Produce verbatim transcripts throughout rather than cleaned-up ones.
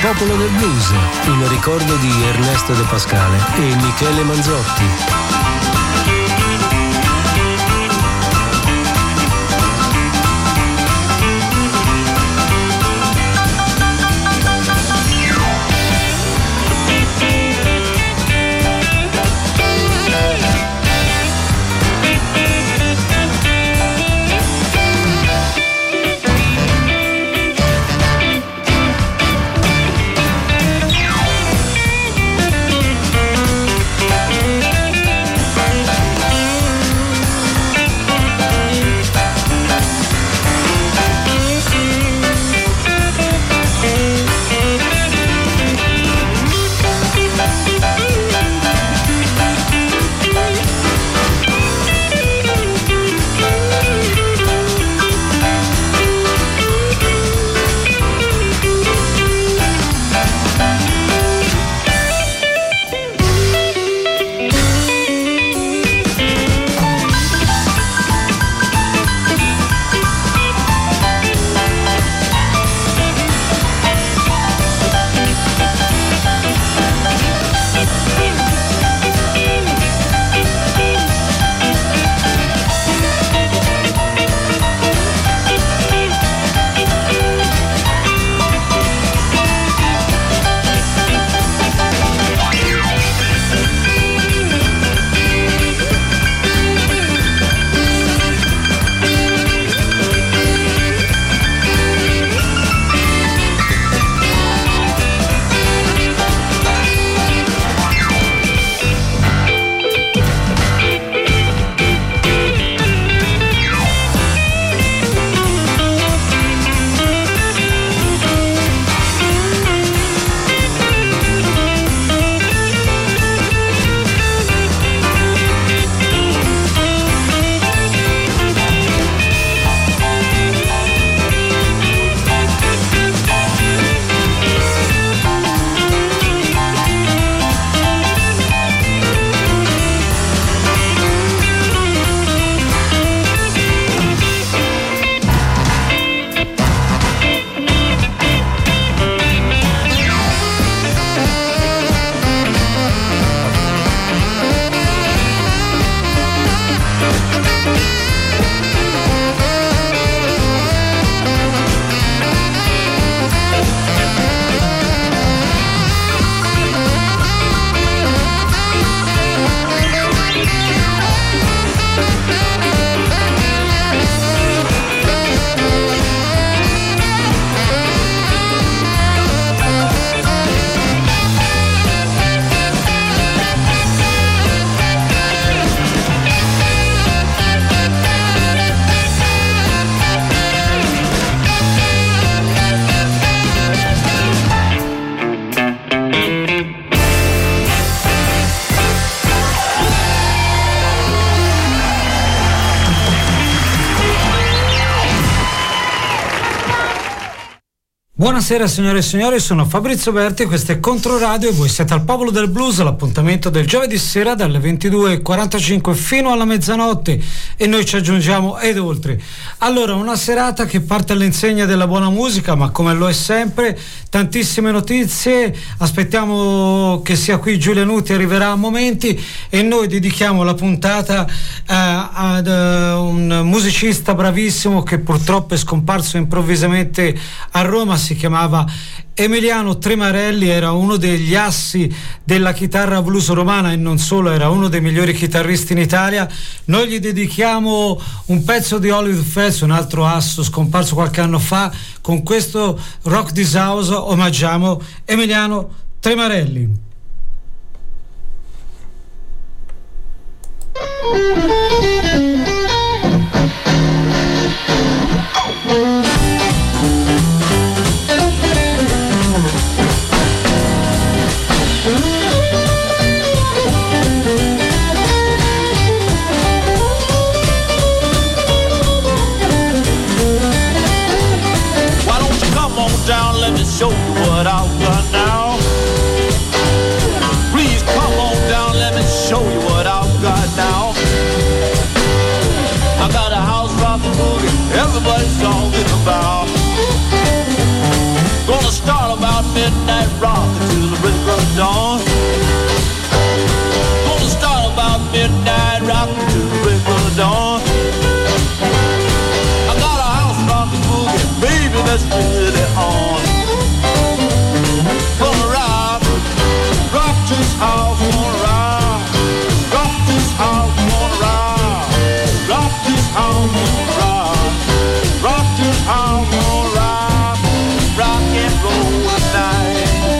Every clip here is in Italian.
Popolo del Blues, in ricordo di Ernesto De Pascale e Michele Manzotti. Buonasera signore e signori, sono Fabrizio Berti, questo è Controradio e voi siete al Popolo del Blues, l'appuntamento del giovedì sera dalle ventidue e quarantacinque fino alla mezzanotte e noi ci aggiungiamo ed oltre. Allora, una serata che parte all'insegna della buona musica, ma come lo è sempre, tantissime notizie, aspettiamo che sia qui Giulia Nuti, arriverà a momenti e noi dedichiamo la puntata eh, ad uh, un musicista bravissimo che purtroppo è scomparso improvvisamente a Roma. Si chiamava Emiliano Tremarelli, era uno degli assi della chitarra blues romana e non solo, era uno dei migliori chitarristi in Italia. Noi gli dedichiamo un pezzo di Hollywood Fest, un altro asso scomparso qualche anno fa. Con questo Rock This House omaggiamo Emiliano Tremarelli. Show you what I've got now. Please come on down, let me show you what I've got now. midnight rock till the break of dawn. Gonna start about midnight rock till the break of dawn. I got a house rock and boogie, baby, that's really on. Gonna rock, rock this house, gonna rock, rock this house, gonna rock, rock this house, gonna rock, rock this house, gonna rock, rock and roll tonight.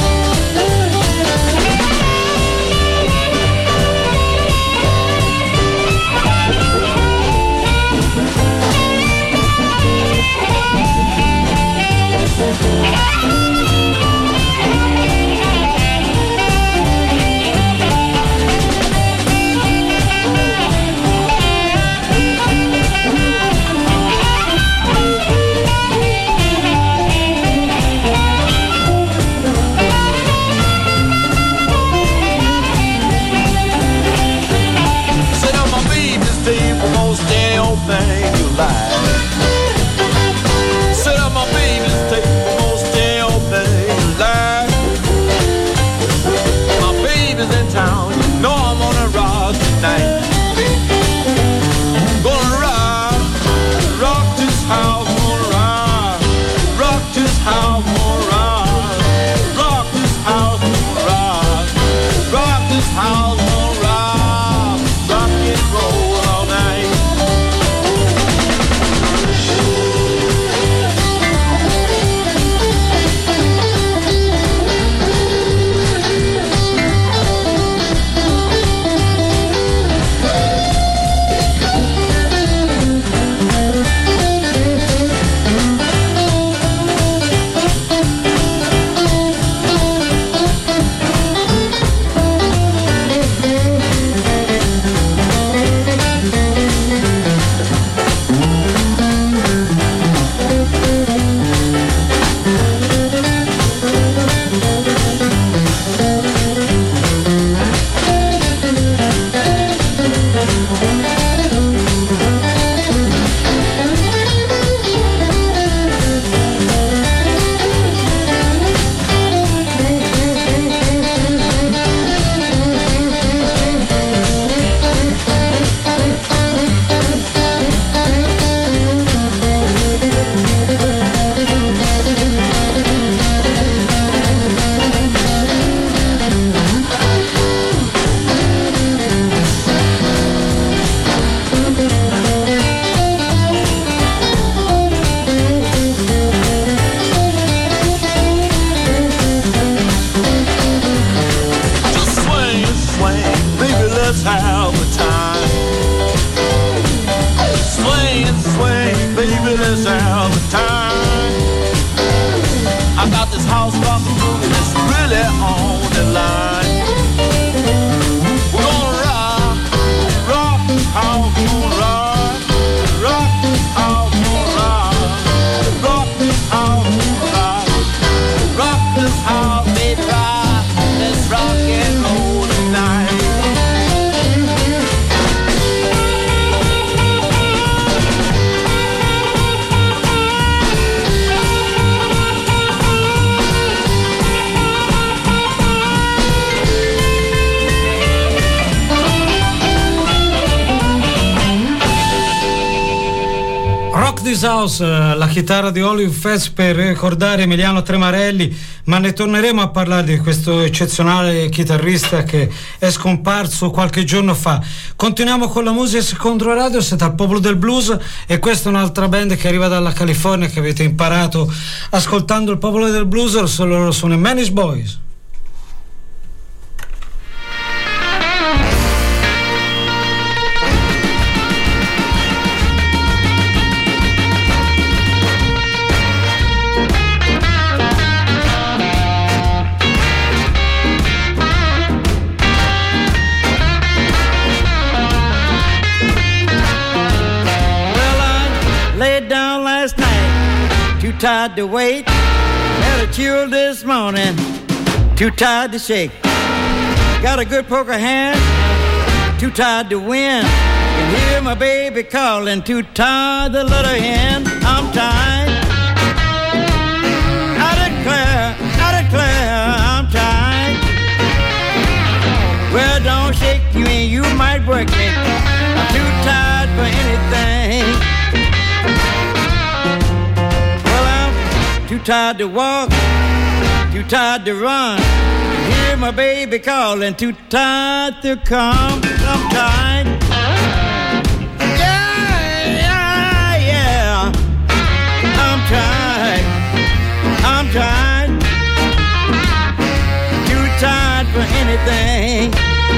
Thing you like. Set up my baby's table, most damn thing you like. My baby's in town, you know I'm gonna rock tonight. Gonna rock, rock this house, gonna rock, rock this house, gonna rock, rock this house, gonna rock, rock this house, gonna rock, rock and roll all night. House, la chitarra di Olive Fest per ricordare Emiliano Tremarelli, ma ne torneremo a parlare di questo eccezionale chitarrista che è scomparso qualche giorno fa. Continuiamo con la musica secondo radio, siete al Popolo del Blues e questa è un'altra band che arriva dalla California che avete imparato ascoltando il Popolo del Blues, loro sono i Manish Boys. Too tired to wait, had a chill this morning, too tired to shake. Got a good poker hand, too tired to win. Can hear my baby calling, too tired to let her in. I'm tired, I declare, I declare, shake you and you might work me. I'm too tired for anything. Well, I'm too tired to walk, too tired to run. Hear my baby calling, too tired to come. I'm tired. Yeah, yeah, yeah. I'm tired. I'm tired. Too tired for anything.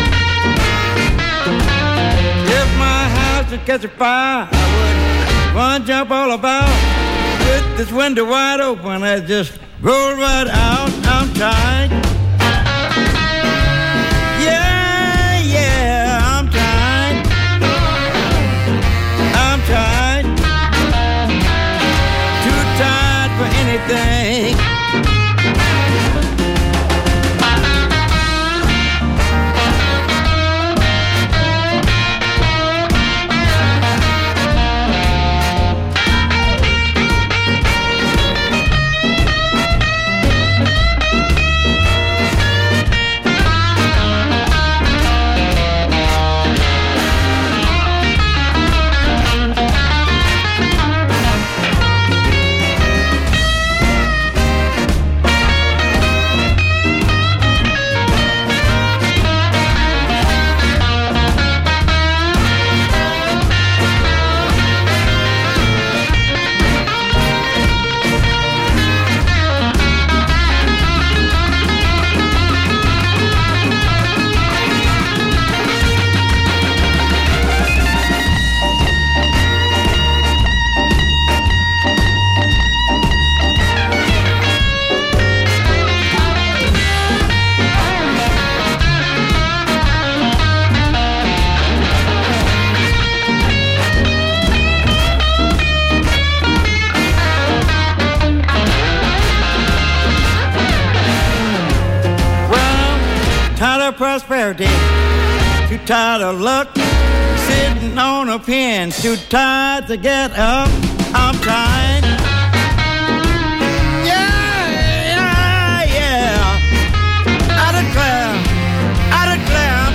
If my house would catch a fire, I would run, jump all about. With this window wide open, I just roll right out. I'm tired. Yeah, yeah, I'm tired. I'm tired. Too tired for anything. Prosperity, too tired of luck, sitting on a pen, too tired to get up. I'm tired. Yeah, yeah, yeah. I declare, I declare I'm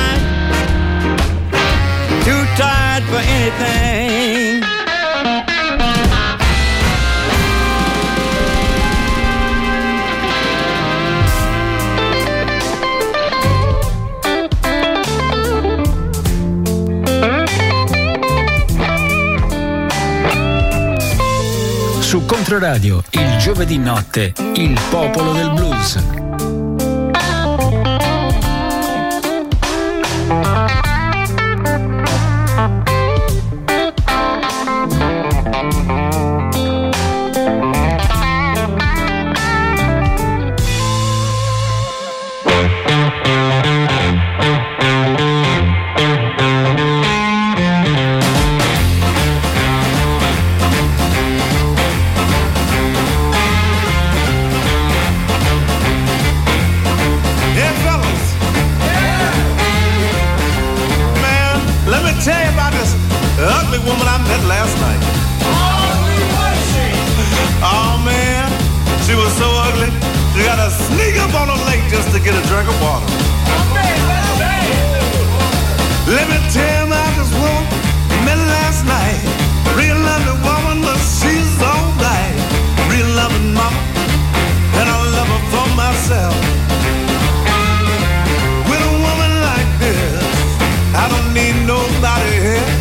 tired. Too tired for anything. Su Controradio, il giovedì notte, il popolo del blues. Woman I met last night. Ugly was she? Oh man, she was so ugly. She got to sneak up on a lake just to get a drink of water. Let me tell you, I just woman met last night. Real lovely woman, but she's alright. Real loving mama, and I love her for myself. With a woman like this, I don't need nobody else.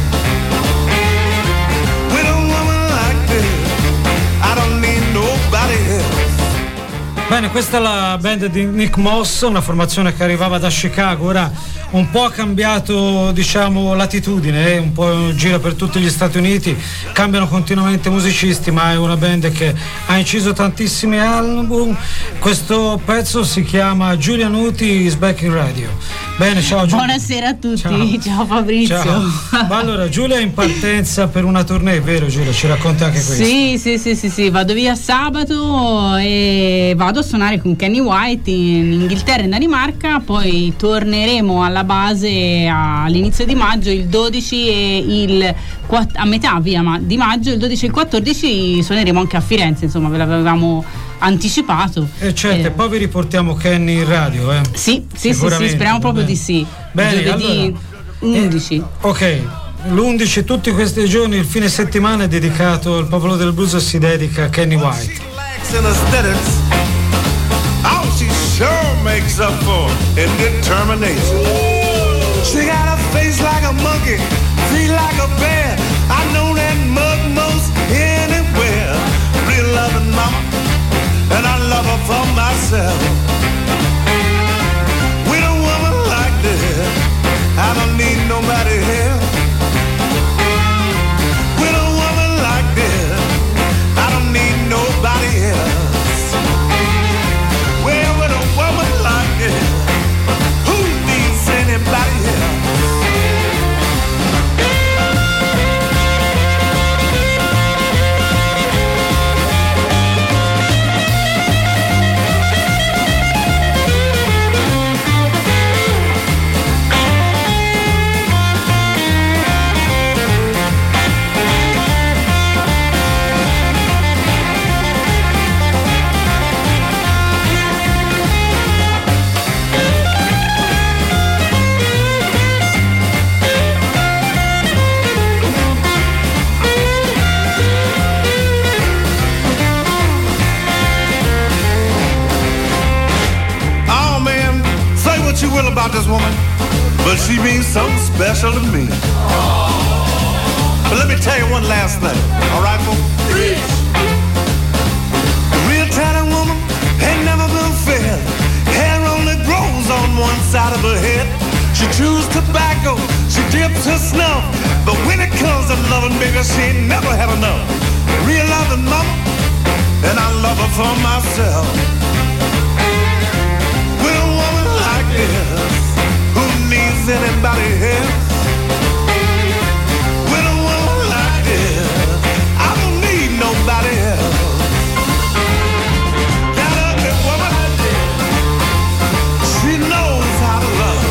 Bene, questa è la band di Nick Moss, una formazione che arrivava da Chicago, ora un po' ha cambiato, diciamo, latitudine, eh? un po' gira per tutti gli Stati Uniti, cambiano continuamente musicisti, ma è una band che ha inciso tantissimi album. Questo pezzo si chiama Giulia Nuti is Back in Radio. Bene, ciao Giulia. Buonasera a tutti, ciao, ciao Fabrizio. Ciao. Ma allora, Giulia è in partenza per una tournée, vero Giulia? Ci racconti anche questo? Sì, sì, sì, sì, sì, vado via sabato e vado a suonare con Kenny White in Inghilterra e in Danimarca, poi torneremo alla base all'inizio di maggio, il dodici e il a metà via ma di maggio, il dodici e il quattordici suoneremo anche a Firenze, insomma ve l'avevamo anticipato. E eh certo, eh. Poi vi riportiamo Kenny in radio, eh? Sì, sì, sì, sì, speriamo proprio bene. di sì. Bene, giovedì allora, undici. Eh, ok, l'undici, tutti questi giorni, il fine settimana è dedicato, il popolo del blues si dedica a Kenny White. Oh, she sure makes up for in determination. She got a face like a monkey, feet like a bear. I know that mug most anywhere. Real loving mama, and I love her for myself. With a woman like this, I don't need nobody else. With a woman like this, I don't need nobody else. Well, with a woman like this, who needs anybody else? You will about this woman, but she means something special to me. But let me tell you one last thing, all right, folks? A real talented woman ain't never been fed. Hair only grows on one side of her head. She chews tobacco, she dips her snuff, but when it comes to loving, baby, she ain't never had enough. A real loving mama, and I love her for myself. Who needs anybody else? With a woman like this, I don't need nobody else. That ugly woman, she knows how to love.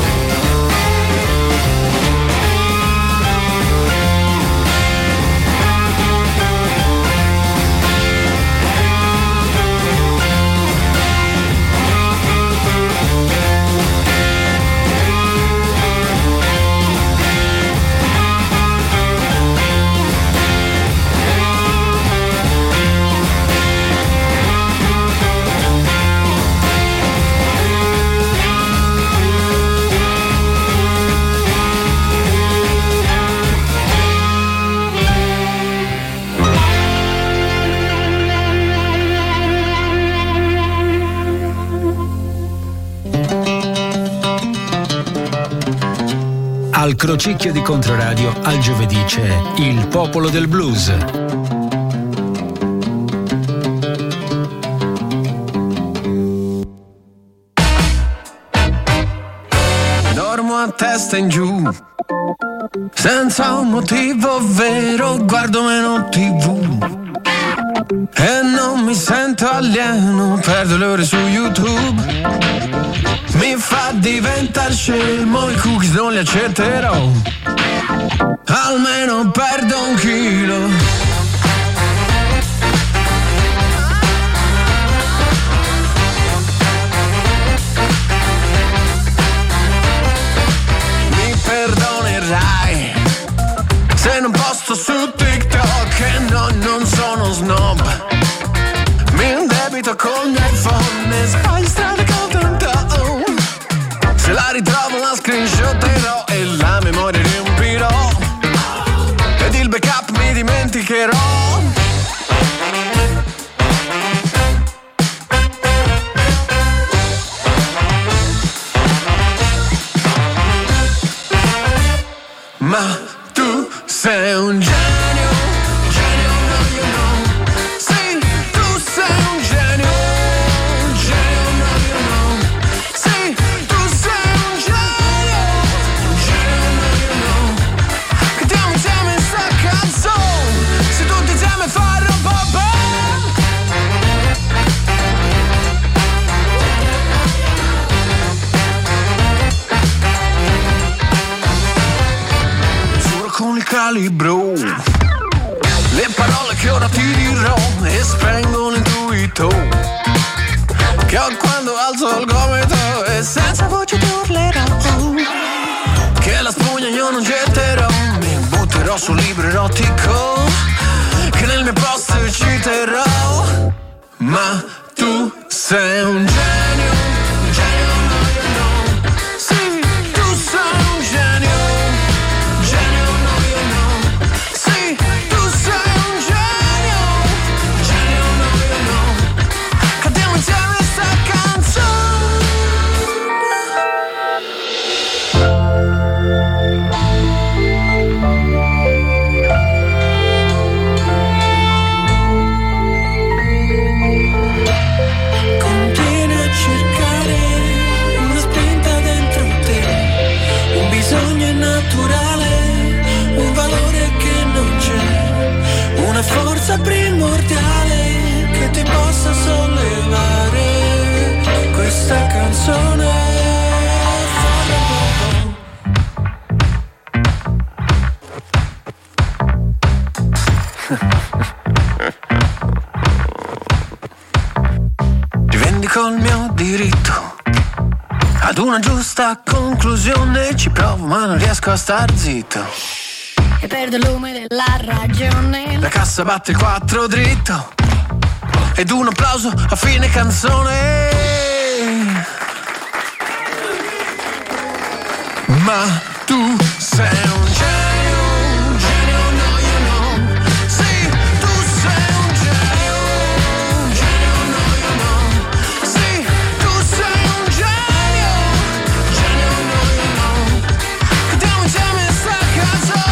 Al crocicchio di Controradio al giovedì c'è il popolo del blues. Dormo a testa in giù, senza un motivo vero, guardo meno tivù e non mi sento alieno, perdo le ore su YouTube. Mi fa diventare scemo, i cookies non li accetterò, almeno perdo un chilo. Mi perdonerai se non posto su TikTok e no, non sono snob. Mi indebito con l'iPhone e sbaglio strada con tanto. Se la ritrovo la screenshotterò e la memoria riempirò ed il backup mi dimenticherò. Ma tu sei un genio, genio no you know. Sì, tu sei un genio, genio no you know. Sì, tu sei un genio, genio no you know. Cantiamo insieme sta canzone, se tutti insieme fare un po' con il calibro, le parole che ora ti dirò e spengo l'intuito che ho quando alzo il gomito e senza voce ti urlerò. non getterò, mi butterò sul libro erotico che nel mio post citerò. Ma tu sei un genio, un genio, no, io no. Sì, tu sei un genio, genio, no, io no. Sì, tu sei un genio, genio, no, io no. Cantiamo insieme sta canzone. Forza primordiale che ti possa sollevare questa canzone. Rivendico il mio diritto ad una giusta conclusione, ci provo ma non riesco a star zitto. E perdo il lume della ragione. La cassa batte il quattro dritto ed un applauso a fine canzone. Ma tu sei un genio, un genio, no, io no. Sì, tu sei un genio, un genio, no, io no. Sì, tu sei un genio, genio, no, io no. Cantiamo insieme sta canzone.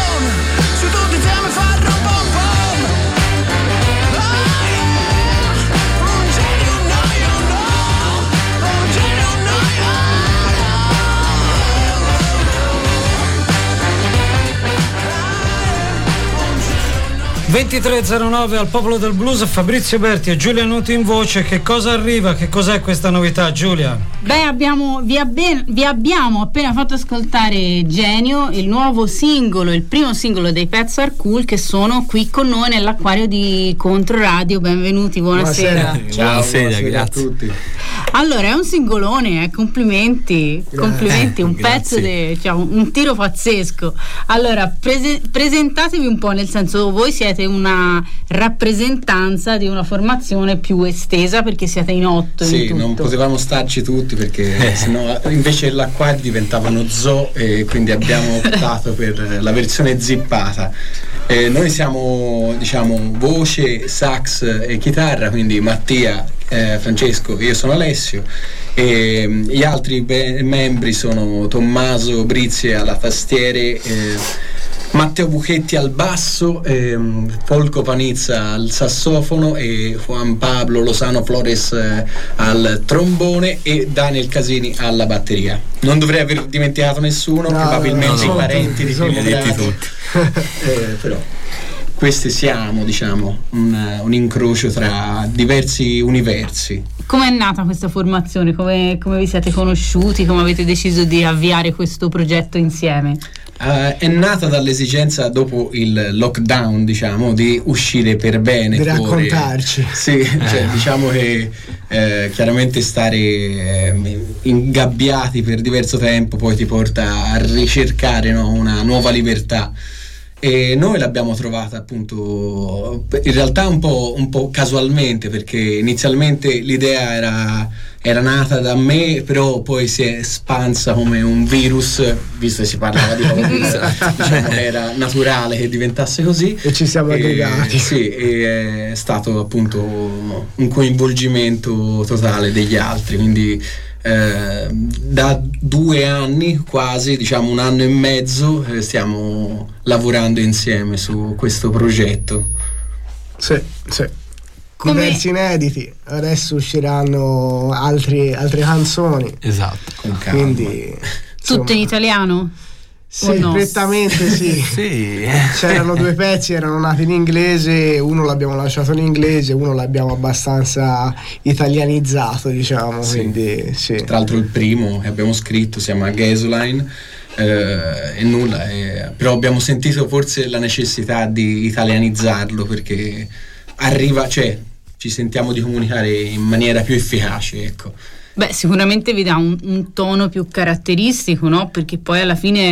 ventitré e zero nove al Popolo del Blues, Fabrizio Berti e Giulia Nuti in voce. Che cosa arriva? Che cos'è questa novità, Giulia? Beh, abbiamo, vi, abbe, vi abbiamo appena fatto ascoltare Genio, il nuovo singolo, il primo singolo dei Pets Are Cool, che sono qui con noi nell'acquario di Controradio. Benvenuti, buonasera. Buonasera, Ciao, buonasera, buonasera grazie a tutti. Allora, è un singolone, eh, complimenti, complimenti, un pezzo, de, cioè, un, un tiro pazzesco. Allora, prese, presentatevi un po', nel senso, voi siete una rappresentanza di una formazione più estesa perché siete in otto. Sì, in tutto. Non potevamo starci tutti perché sennò invece l'acquario diventava uno zoo e quindi abbiamo optato per la versione zippata. Eh, noi siamo, diciamo, voce, sax e chitarra, quindi Mattia, eh, Francesco, io sono Alessio e gli altri be- membri sono Tommaso Brizzi alla tastiere, eh, Matteo Buchetti al basso, ehm, Folco Panizza al sassofono e Juan Pablo Lozano Flores eh, al trombone e Daniel Casini alla batteria. Non dovrei aver dimenticato nessuno, no, probabilmente no, no, i parenti di primo grado tutti. eh, però questi siamo, diciamo, un, un incrocio tra diversi universi. Come è nata questa formazione? Come, come vi siete conosciuti? Come avete deciso di avviare questo progetto insieme? Uh, è nata dall'esigenza dopo il lockdown, diciamo, di uscire per bene, di raccontarci. Sì, cioè, diciamo che eh, chiaramente stare eh, ingabbiati per diverso tempo poi ti porta a ricercare, no, una nuova libertà. E noi l'abbiamo trovata appunto in realtà un po', un po' casualmente, perché inizialmente l'idea era, era nata da me, però poi si è espansa come un virus, visto che si parlava di Covid. Diciamo che era naturale che diventasse così e ci siamo aggregati. Sì, e è stato appunto un coinvolgimento totale degli altri, quindi Eh, da due anni quasi, diciamo un anno e mezzo, eh, stiamo lavorando insieme su questo progetto. Sì, sì. Come... diversi inediti, adesso usciranno altri, altre canzoni. Esatto, con calma. Quindi, tutto in italiano? Sì, no? Prettamente sì. Sì. C'erano due pezzi, erano nati in inglese, uno l'abbiamo lasciato in inglese, uno l'abbiamo abbastanza italianizzato, diciamo, sì. Quindi sì. Tra l'altro il primo che abbiamo scritto si chiama Gasoline eh, e nulla, eh, però abbiamo sentito forse la necessità di italianizzarlo perché arriva, cioè ci sentiamo di comunicare in maniera più efficace, ecco. Beh, sicuramente vi dà un, un tono più caratteristico, no? Perché poi alla fine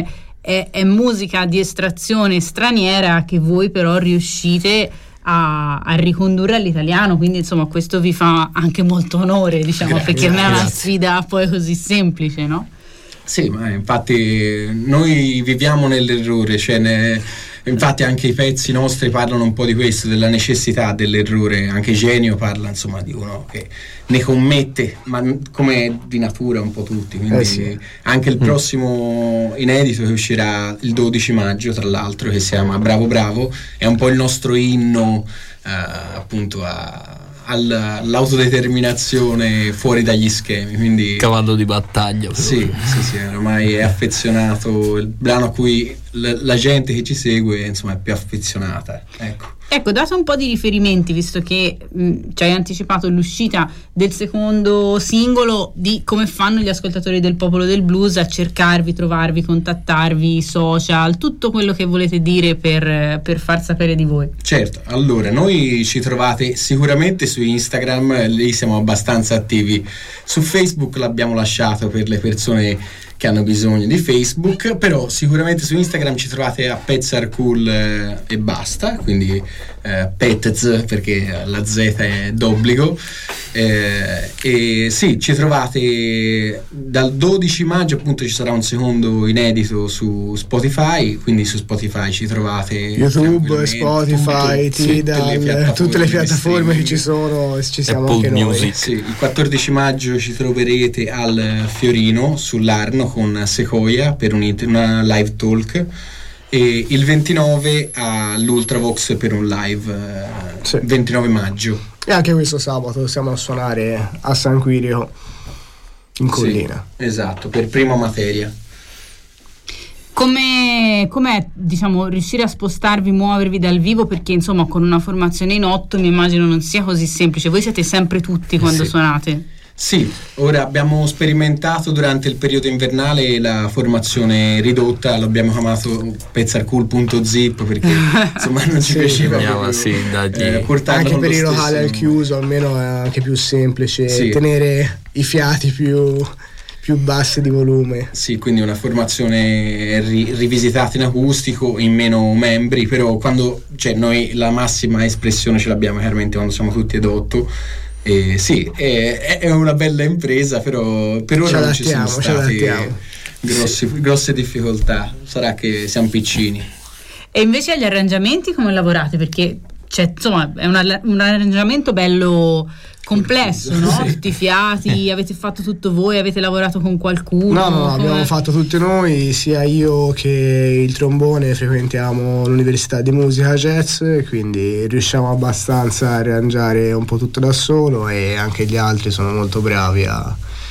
è, è musica di estrazione straniera che voi però riuscite a, a ricondurre all'italiano, quindi insomma questo vi fa anche molto onore, diciamo, Grazie, perché non è una grazie. sfida poi così semplice, no? Sì, ma infatti noi viviamo nell'errore, cioè ne- infatti anche i pezzi nostri parlano un po' di questo, della necessità dell'errore. Anche Genio parla insomma di uno che ne commette, ma n- come di natura un po' tutti, quindi Eh sì. anche il prossimo inedito che uscirà il dodici maggio, tra l'altro, che si chiama Bravo Bravo, è un po' il nostro inno eh, appunto a al- all'autodeterminazione fuori dagli schemi, quindi Cavallo di battaglia. sì, sì, sì, ormai è affezionato, il brano a cui l- la gente che ci segue insomma è più affezionata, ecco. Ecco, date un po' di riferimenti, visto che mh, ci hai anticipato l'uscita del secondo singolo, di come fanno gli ascoltatori del Popolo del Blues a cercarvi, trovarvi, contattarvi, social, tutto quello che volete dire per, per far sapere di voi. Certo, allora noi ci trovate sicuramente su Instagram, lì siamo abbastanza attivi. Su Facebook l'abbiamo lasciato per le persone che hanno bisogno di Facebook, però sicuramente su Instagram ci trovate a Petzar Cool eh, e basta, quindi eh, Petz, perché la Z è d'obbligo. Eh, e sì, ci trovate dal dodici maggio, appunto ci sarà un secondo inedito su Spotify, quindi su Spotify ci trovate YouTube, tranquillamente, Spotify, tutto, sì, Tidal, tutte le piattaforme che ci sono, ci siamo Apple anche noi. Music. Sì, il quattordici maggio ci troverete al Fiorino sull'Arno con Sequoia per un, una live talk, e il ventinove all'Ultravox per un live eh, Sì. ventinove maggio. E anche questo sabato siamo a suonare a San Quirico in collina. Sì, esatto, per Prima Materia. Come com'è, diciamo, riuscire a spostarvi, muovervi dal vivo, perché insomma con una formazione in otto mi immagino non sia così semplice. Voi siete sempre tutti quando Sì. suonate? Sì, ora abbiamo sperimentato durante il periodo invernale la formazione ridotta, l'abbiamo chiamato pezzarcool.zip perché insomma non ci Sì, piaceva bisognava, proprio, sì, dargli- eh, portarlo Anche con per lo i locali stesso al chiuso almeno è anche più semplice Sì. tenere i fiati più, più bassi di volume. Sì, quindi una formazione ri- rivisitata in acustico, in meno membri, però quando, cioè, noi la massima espressione ce l'abbiamo chiaramente quando siamo tutti ed otto. E sì, è, è una bella impresa, però per ora Ci non ci sono adattiamo, ci state adattiamo. grossi- grosse difficoltà. Sarà che siamo piccini. E invece agli arrangiamenti come lavorate? Perché c'è, insomma, è un, alla- un arrangiamento bello complesso, no? Sì. Tutti i fiati, avete fatto tutto voi, avete lavorato con qualcuno? No, no, no, Come- abbiamo fatto tutti noi, sia io che il trombone frequentiamo l'università di musica jazz, quindi riusciamo abbastanza a arrangiare un po' tutto da solo, e anche gli altri sono molto bravi a,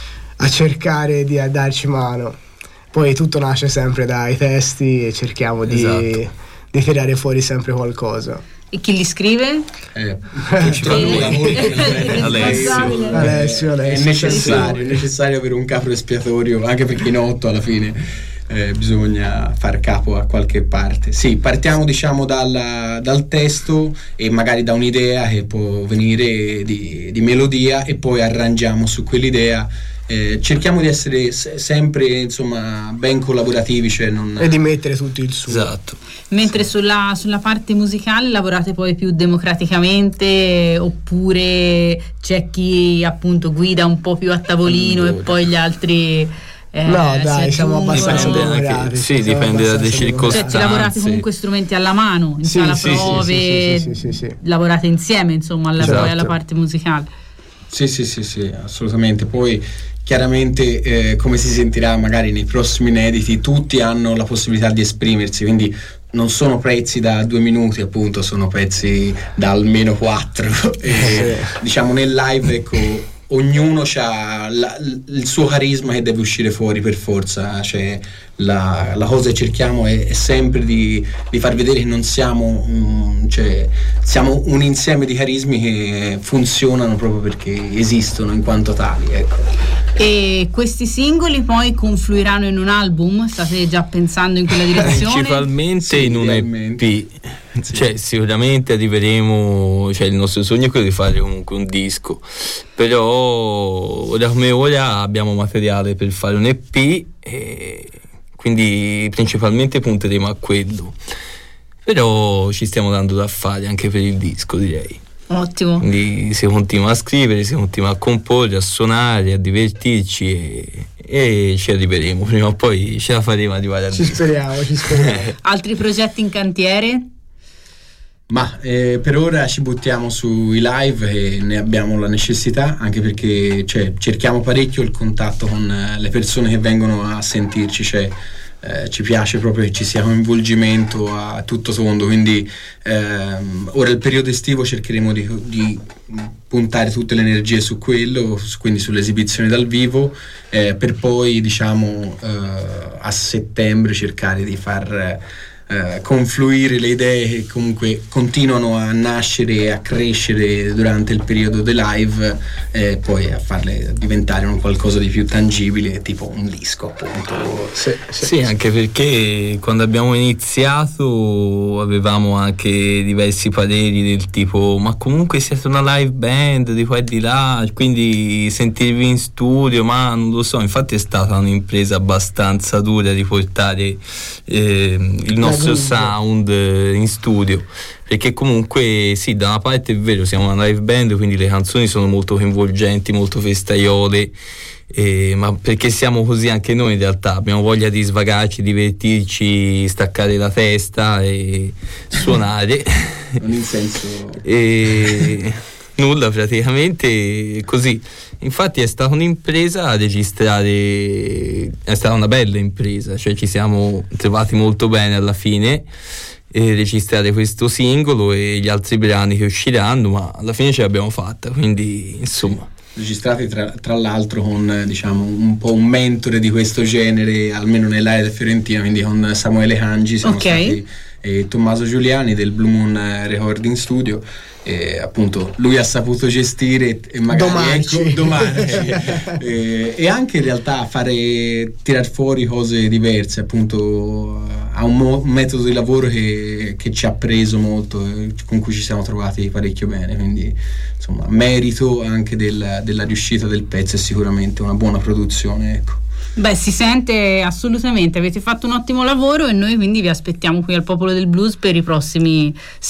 a cercare di a darci mano. Poi tutto nasce sempre dai testi e cerchiamo di, Esatto. di tirare fuori sempre qualcosa. E chi li scrive? Eh, principalmente lavoro con Alessio. Alessio, è Alessio, necessario, è necessario avere un capo espiatorio, anche perché in otto alla fine eh, bisogna far capo a qualche parte. Sì, partiamo diciamo dal, dal testo e magari da un'idea che può venire di, di melodia, e poi arrangiamo su quell'idea. Eh, cerchiamo di essere se- sempre insomma ben collaborativi, cioè non... e di mettere tutto il suo. Esatto. Mentre sulla, sulla parte musicale lavorate poi più democraticamente, oppure c'è chi appunto guida un po' più a tavolino Allora. e poi gli altri eh, No, si dai, siamo aggiungono? abbastanza Dipende anche- democratici, sì, siamo dipende dalle abbastanza circostanze. Cioè ci lavorate Anzi. comunque strumenti alla mano, in Sì, sala sì, sì, prove, sì, sì, sì, sì, sì. lavorate insieme insomma alla, Esatto. poi alla parte musicale. Sì, sì, sì, sì, assolutamente. Poi chiaramente eh, come si sentirà magari nei prossimi inediti, tutti hanno la possibilità di esprimersi, quindi non sono pezzi da due minuti, appunto, sono pezzi da almeno quattro. E, diciamo nel live, ecco, ognuno ha il suo carisma che deve uscire fuori per forza, cioè la, la cosa che cerchiamo è, è sempre di, di far vedere che non siamo um, cioè siamo un insieme di carismi che funzionano proprio perché esistono in quanto tali, ecco. E questi singoli poi confluiranno in un album? State già pensando in quella direzione? Principalmente Sì, in un idealmente. E P. Sì. Cioè sicuramente arriveremo, cioè il nostro sogno è quello di fare comunque un disco, però ora come ora abbiamo materiale per fare un E P, e quindi principalmente punteremo a quello, però ci stiamo dando da fare anche per il disco, direi. Ottimo. Quindi si continua a scrivere, si continua a comporre, a suonare, a divertirci e, e ci arriveremo, prima o poi ce la faremo arrivare al Ci disco. speriamo, ci speriamo. Altri progetti in cantiere? Ma eh, per ora ci buttiamo sui live e ne abbiamo la necessità, anche perché cioè, cerchiamo parecchio il contatto con eh, le persone che vengono a sentirci, cioè eh, ci piace proprio che ci sia coinvolgimento a tutto tondo, quindi ehm, ora il periodo estivo cercheremo di, di puntare tutte le energie su quello, quindi sull'esibizione dal vivo, eh, per poi diciamo eh, a settembre cercare di far Uh, confluire le idee che comunque continuano a nascere e a crescere durante il periodo dei live e eh, poi a farle diventare un qualcosa di più tangibile, tipo un disco appunto. Sì, sì. Sì, anche perché quando abbiamo iniziato avevamo anche diversi pareri del tipo ma comunque siete una live band di qua e di là, quindi sentirvi in studio, ma non lo so, infatti è stata un'impresa abbastanza dura di portare eh, il nostro sound in studio, perché comunque sì, da una parte è vero, siamo una live band, quindi le canzoni sono molto coinvolgenti, molto festaiole, eh, ma perché siamo così anche noi in realtà, abbiamo voglia di svagarci, divertirci, staccare la testa e suonare. Non in senso e nulla, praticamente così. Infatti è stata un'impresa a registrare, è stata una bella impresa, cioè ci siamo trovati molto bene alla fine e registrare questo singolo e gli altri brani che usciranno, ma alla fine ce l'abbiamo fatta, quindi insomma. Registrati tra, tra l'altro con diciamo un po' un mentore di questo genere, almeno nell'area del Fiorentina, quindi con Samuele Cangi siamo okay. stati e Tommaso Giuliani del Blue Moon Recording Studio. E appunto lui ha saputo gestire e magari Domarci. ecco, domarci e, e anche in realtà fare tirar fuori cose diverse, appunto ha un, mo- un metodo di lavoro che, che ci ha preso molto, con cui ci siamo trovati parecchio bene, quindi insomma merito anche del, della riuscita del pezzo e sicuramente una buona produzione, ecco. Beh, si sente assolutamente, avete fatto un ottimo lavoro e noi quindi vi aspettiamo qui al Popolo del Blues per i prossimi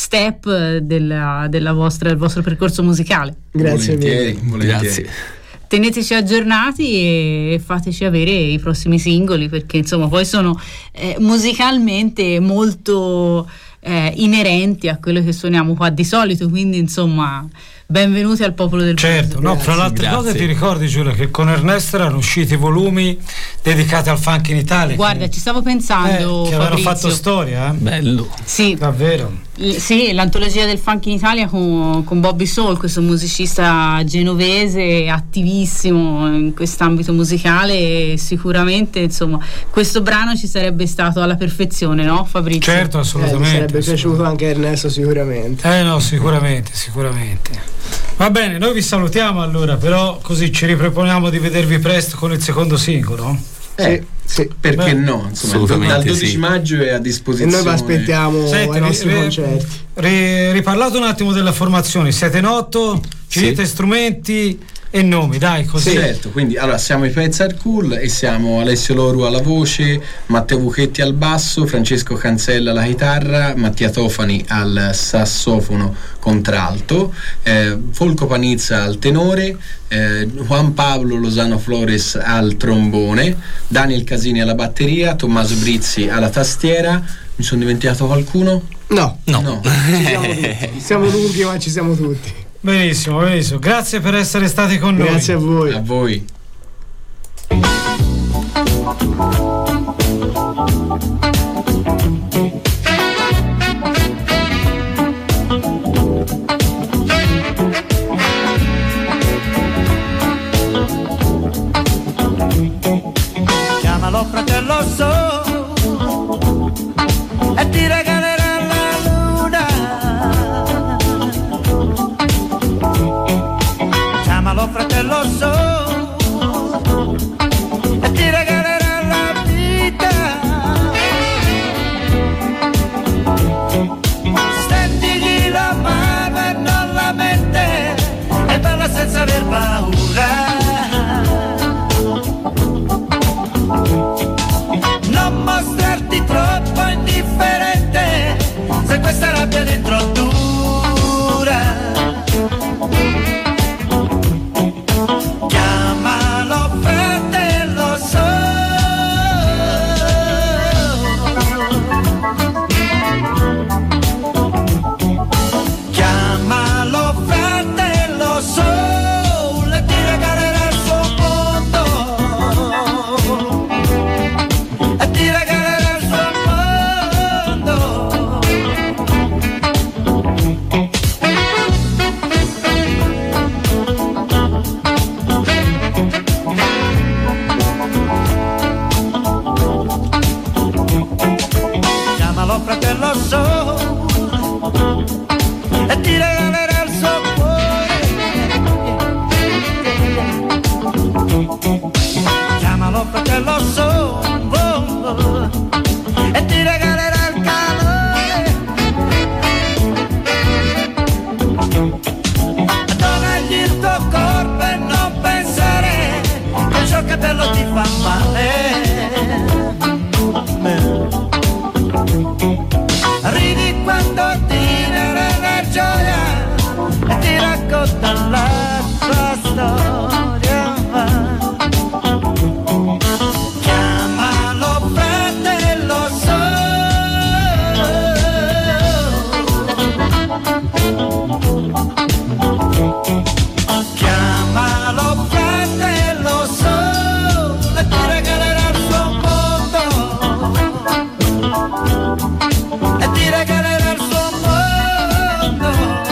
step della, della vostra, del vostro percorso musicale. Grazie volentieri, mille. volentieri. Grazie. Teneteci aggiornati e fateci avere i prossimi singoli, perché insomma poi sono eh, musicalmente molto eh, inerenti a quello che suoniamo qua di solito, quindi insomma benvenuti al Popolo del Blues. Certo, no, fra le altre grazie. cose ti ricordi Giulia che con Ernesto erano usciti volumi dedicati al funk in Italia? Guarda, che, ci stavo pensando, eh, che avevano Fabrizio. fatto storia, eh? Bello. Sì, Davvero. L- sì, l'antologia del funk in Italia con, con Bobby Soul, questo musicista genovese attivissimo in quest'ambito musicale, e sicuramente insomma questo brano ci sarebbe stato alla perfezione, no Fabrizio? Certo, Eh, assolutamente. mi sarebbe assolutamente. piaciuto anche Ernesto sicuramente. Eh no, sicuramente, sicuramente. Va bene, noi vi salutiamo allora, però così ci riproponiamo di vedervi presto con il secondo singolo. Eh, sì. perché Beh, no? Insomma, assolutamente dal dodici sì. maggio è a E disposizione. noi vi aspettiamo Senti, ai nostri ri- ri- concerti. ri- riparlate un attimo della formazione, siete in otto, ci Sì. dite strumenti e nomi, dai, così. Certo, quindi allora siamo i Pezzar Cool e siamo Alessio Loru alla voce, Matteo Vuchetti al basso, Francesco Cancella alla chitarra, Mattia Tofani al sassofono contralto, eh, Folco Panizza al tenore, eh, Juan Pablo Lozano Flores al trombone, Daniel Casini alla batteria, Tommaso Brizzi alla tastiera. Mi sono dimenticato qualcuno? No, No. No. ci siamo tutti. Siamo lunghi ma ci siamo tutti. Benissimo, benissimo. Grazie per essere stati con noi. Grazie a voi. A voi. Chiamalo fratello so e ti regalerà la luna. Chiamalo fratello so e ti regalerà la vita. Stendigli la mano e non la mente e parla senza aver paura. Non ascolta la tua storia va. Chiamalo fratello chiamalo fratello solo e ti regalerà il suo mondo e ti regalerà il suo mondo.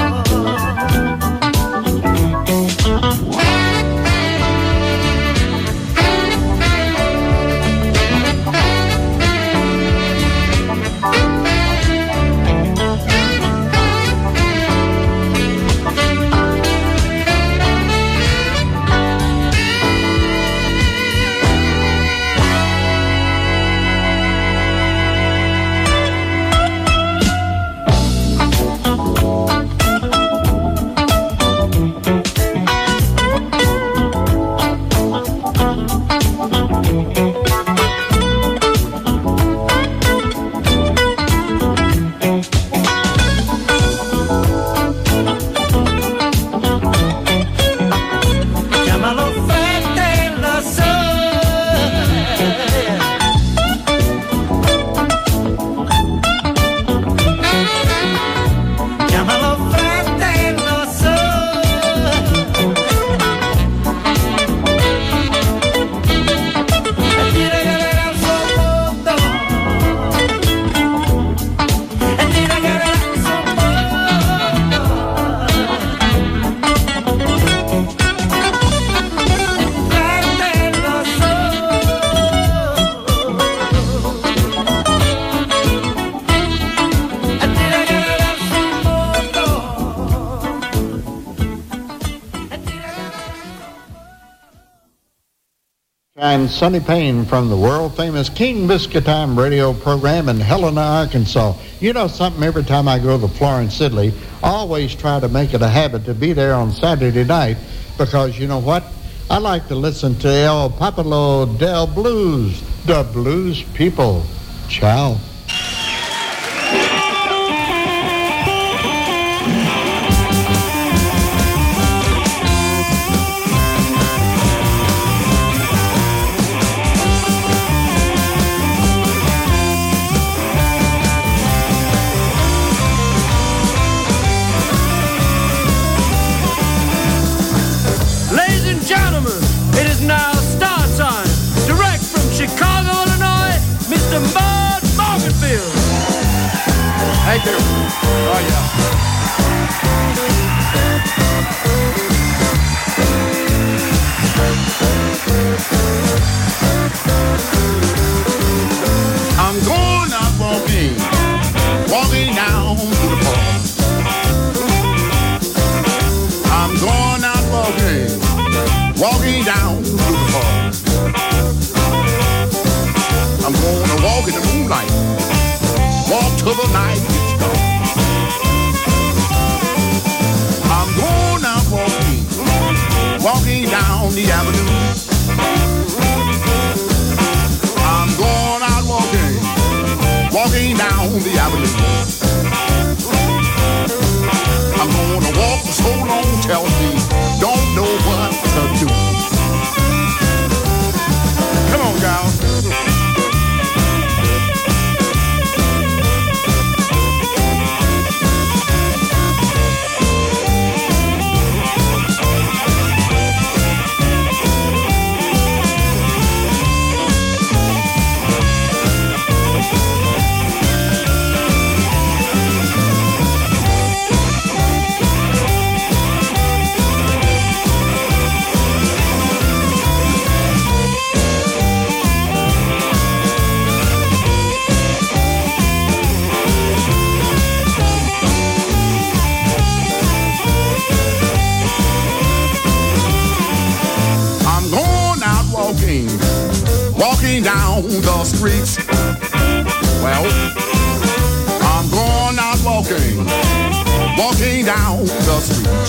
And Sonny Payne from the world-famous King Biscuit Time radio program in Helena, Arkansas. You know something, every time I go to Florence, Italy, I always try to make it a habit to be there on Saturday night because, you know what? I like to listen to El Popolo del Blues, the blues people. Ciao. Thank you. Oh, yeah. I'm going out walking, walking down to the park. I'm going out walking, walking down to the park. I'm gonna walk in the moonlight, walk till the night gets dark. I'm going out walking, walking down the avenue. I'm going out walking, walking down the avenue. I'm gonna walk for so long till me don't know what to do. Come on, gals. Walking down the streets. Well, I'm going out walking, walking down the street.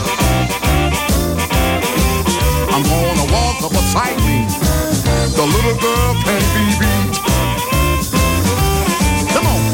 I'm gonna walk up beside me. The little girl can't be beat. Come on.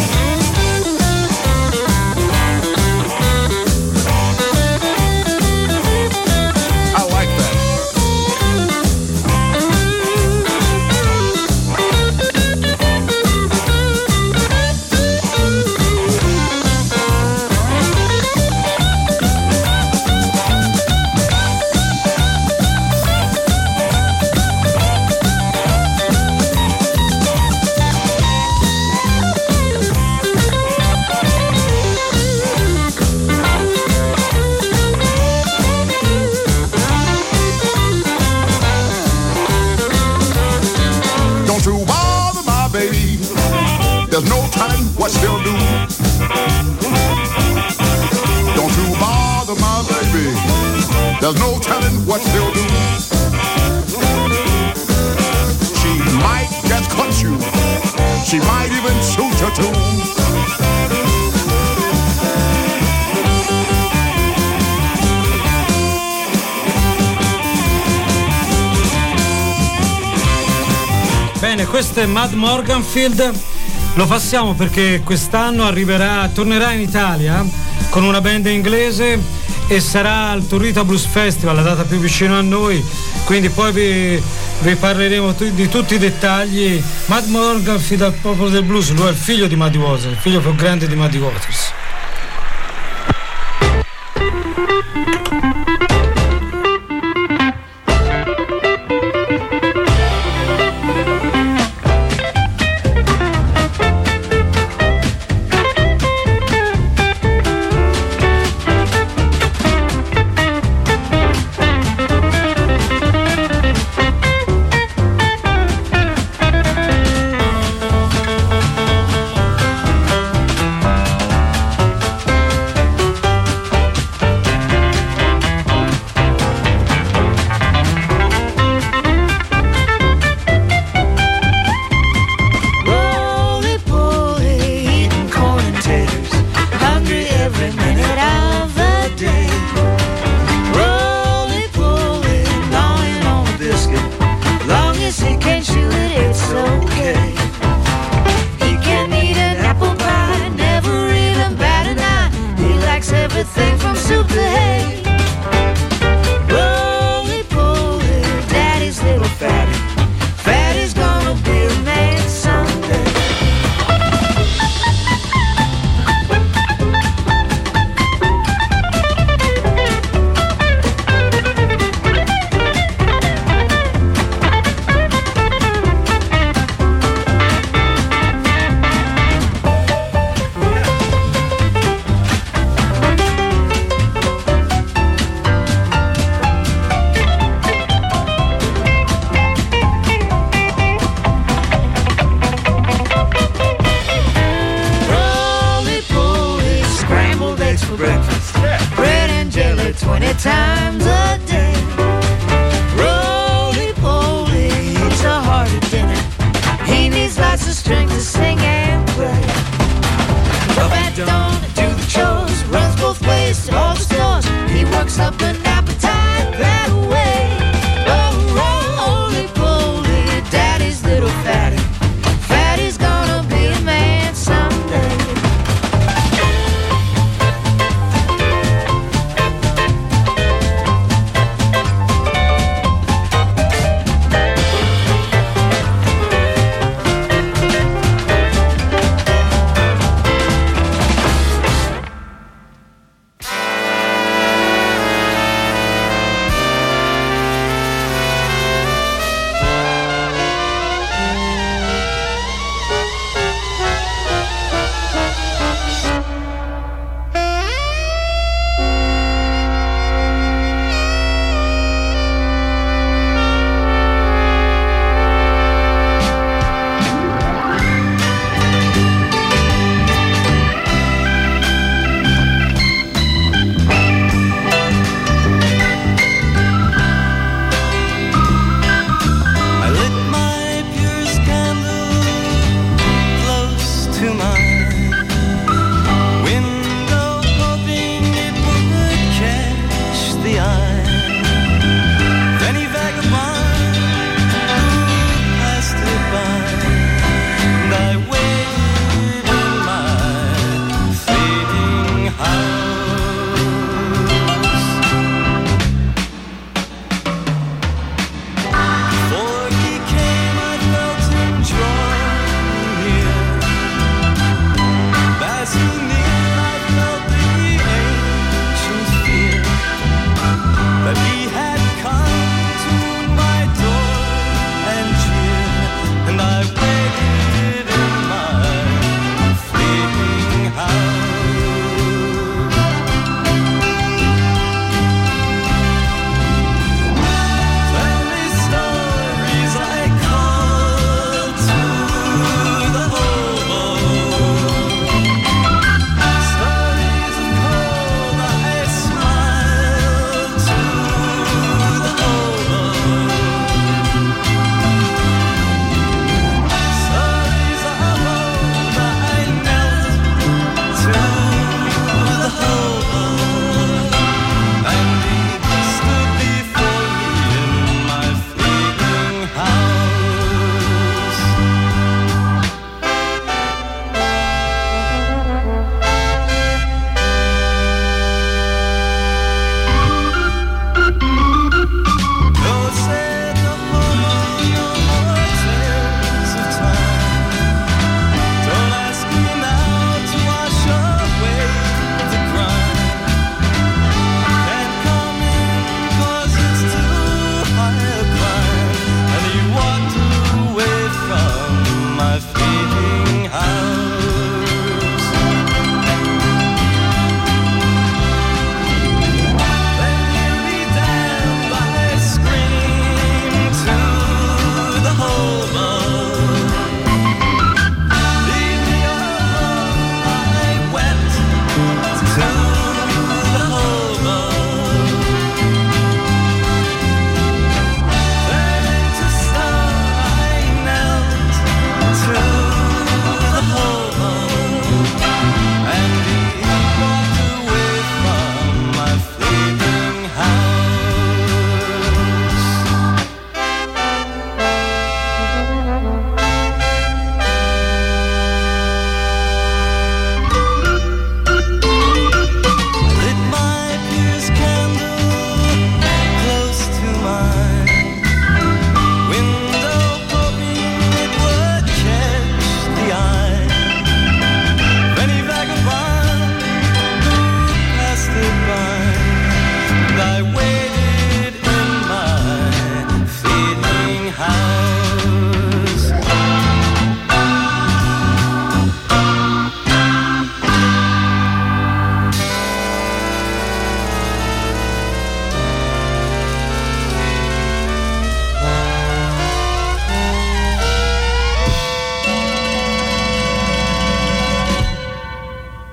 what she'll do. Don't you bother my baby, there's no telling what she'll do. She might just cut you, she might even shoot you too. Bene, questo è Mad Morganfield, lo passiamo perché quest'anno arriverà, tornerà in Italia con una band inglese e sarà al Turrita Blues Festival, la data più vicina a noi, quindi poi vi, vi parleremo tu, di tutti i dettagli. Mad Morganfield al popolo del blues, lui è il figlio di Muddy Waters, il figlio più grande di Muddy Waters.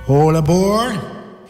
All aboard.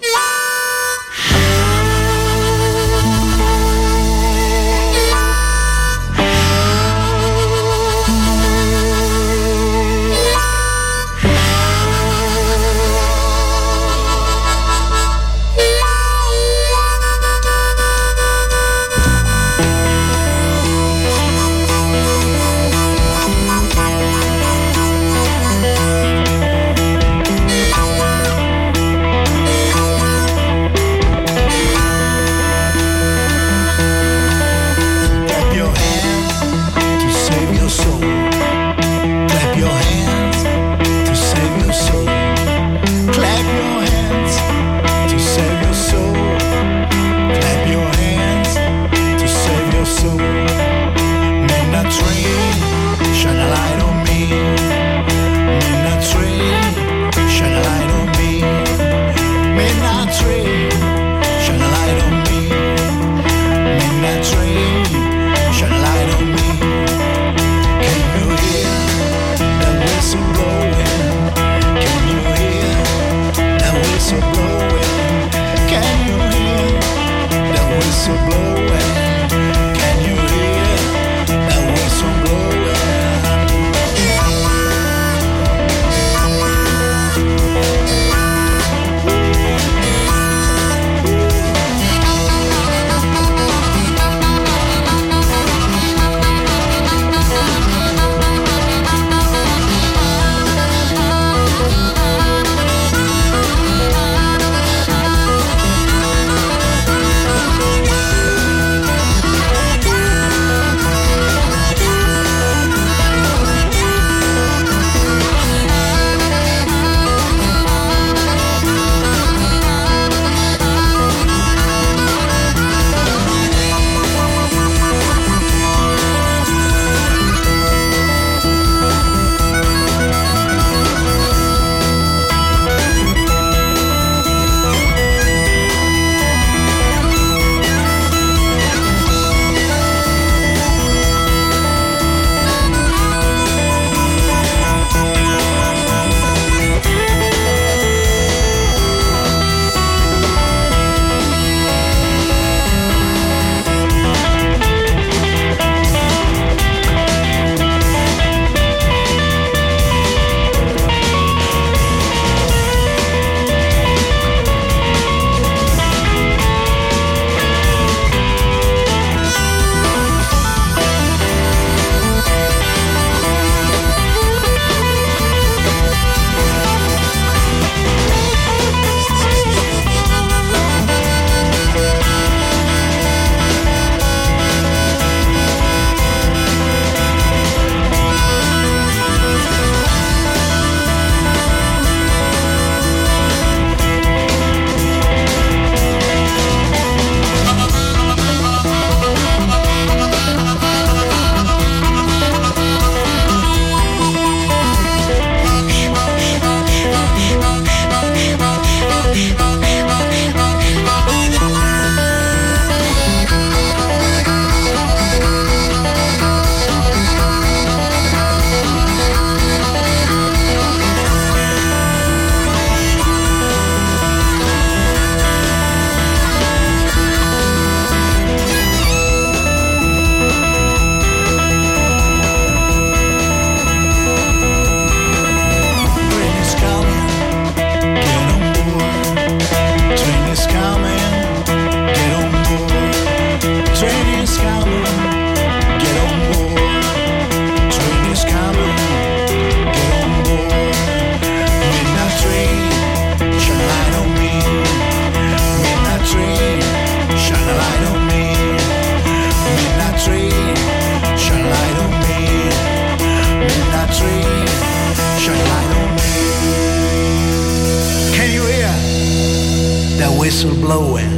whistle blowing.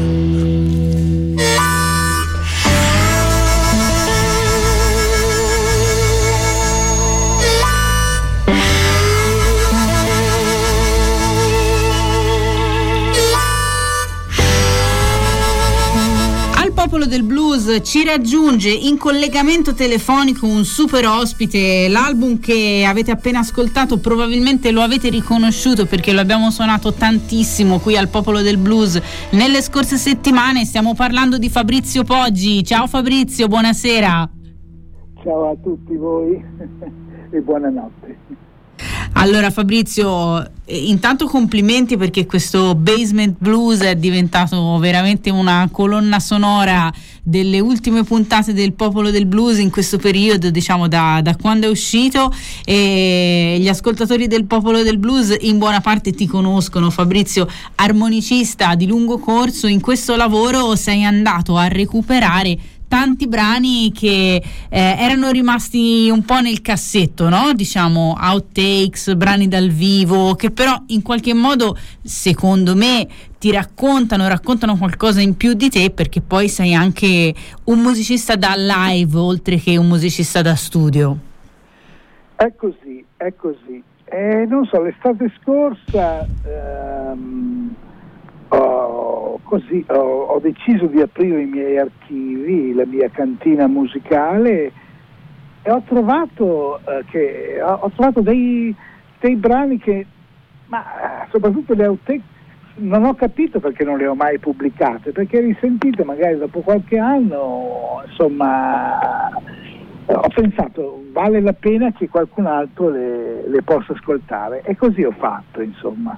Popolo del Blues ci raggiunge in collegamento telefonico un super ospite. L'album che avete appena ascoltato probabilmente lo avete riconosciuto perché lo abbiamo suonato tantissimo qui al Popolo del Blues nelle scorse settimane. Stiamo parlando di Fabrizio Poggi. Ciao Fabrizio, buonasera. Ciao a tutti voi e buonanotte. Allora Fabrizio, intanto complimenti perché questo Basement Blues è diventato veramente una colonna sonora delle ultime puntate del Popolo del Blues in questo periodo, diciamo da, da quando è uscito, e gli ascoltatori del Popolo del Blues in buona parte ti conoscono. Fabrizio, armonicista di lungo corso, in questo lavoro sei andato a recuperare tanti brani che eh, erano rimasti un po' nel cassetto, no? Diciamo outtakes, brani dal vivo, che però in qualche modo, secondo me, ti raccontano, raccontano qualcosa in più di te, perché poi sei anche un musicista da live, oltre che un musicista da studio. È così, è così. Eh, non so, l'estate scorsa ehm, ho, così, ho, ho deciso di aprire i miei archivi, la mia cantina musicale, e ho trovato eh, che ho, ho trovato dei, dei brani che, ma soprattutto le outtake, non ho capito perché non le ho mai pubblicate, perché risentite magari dopo qualche anno, insomma, ho pensato vale la pena che qualcun altro le, le possa ascoltare, e così ho fatto, insomma.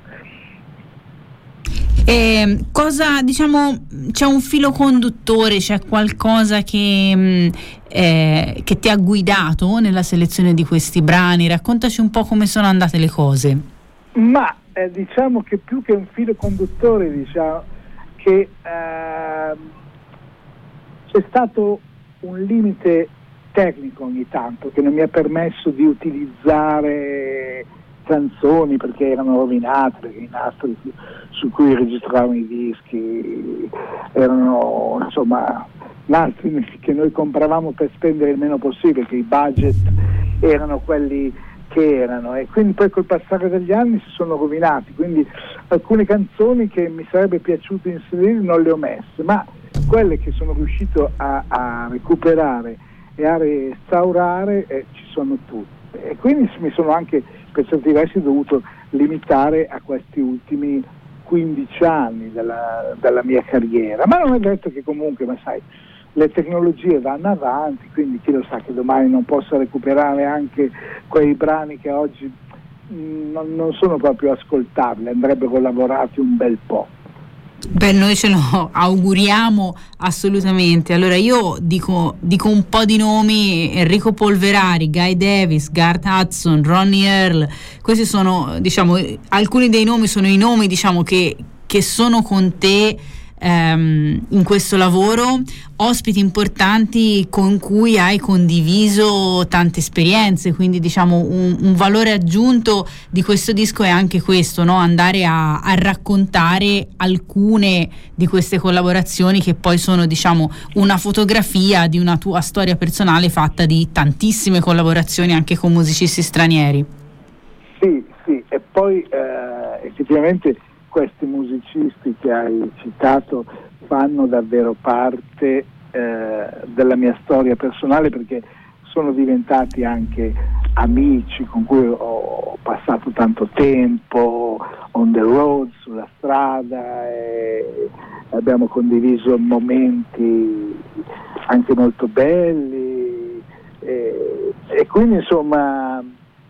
Eh, cosa, diciamo, c'è un filo conduttore, c'è qualcosa che, eh, che ti ha guidato nella selezione di questi brani? Raccontaci un po' come sono andate le cose. Ma eh, diciamo che più che un filo conduttore, diciamo che eh, c'è stato un limite tecnico ogni tanto che non mi ha permesso di utilizzare canzoni perché erano rovinate, perché i nastri su, su cui registravamo i dischi erano, insomma, nastri che noi compravamo per spendere il meno possibile, perché i budget erano quelli che erano, e quindi poi col passare degli anni si sono rovinati, quindi alcune canzoni che mi sarebbe piaciuto inserire non le ho messe, ma quelle che sono riuscito a, a recuperare e a restaurare eh, ci sono tutte, e quindi mi sono anche per certi versi dovuto limitare a questi ultimi quindici anni della, della mia carriera, ma non è detto che comunque, ma sai, le tecnologie vanno avanti, quindi chi lo sa che domani non possa recuperare anche quei brani che oggi mh, non, non sono proprio ascoltabili, andrebbero lavorati un bel po'. Beh, noi ce lo auguriamo assolutamente. Allora io dico, dico un po' di nomi: Enrico Polverari, Guy Davis, Garth Hudson, Ronnie Earl. Questi sono, diciamo, alcuni dei nomi sono i nomi, diciamo, che, che sono con te ehm, in questo lavoro, ospiti importanti con cui hai condiviso tante esperienze, quindi diciamo un, un valore aggiunto di questo disco è anche questo, no? Andare a, a raccontare alcune di queste collaborazioni che poi sono, diciamo, una fotografia di una tua storia personale fatta di tantissime collaborazioni anche con musicisti stranieri. Sì, sì, e poi eh, effettivamente questi musicisti che hai citato fanno davvero parte eh, della mia storia personale, perché sono diventati anche amici con cui ho passato tanto tempo on the road, sulla strada, e abbiamo condiviso momenti anche molto belli, e, e quindi insomma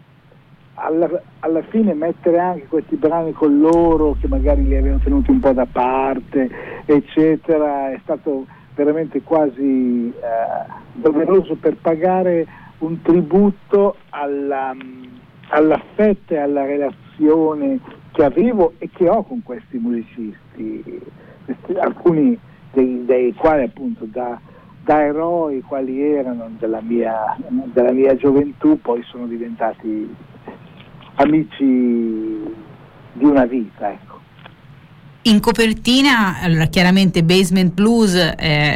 alla, alla fine mettere anche questi brani con loro che magari li avevano tenuti un po' da parte eccetera è stato veramente quasi eh, doveroso per pagare un tributo alla, all'affetto e alla relazione che avevo e che ho con questi musicisti, questi, alcuni dei, dei quali appunto da, da eroi quali erano della mia, della mia gioventù poi sono diventati amici di una vita, ecco. In copertina, allora chiaramente Basement Blues è,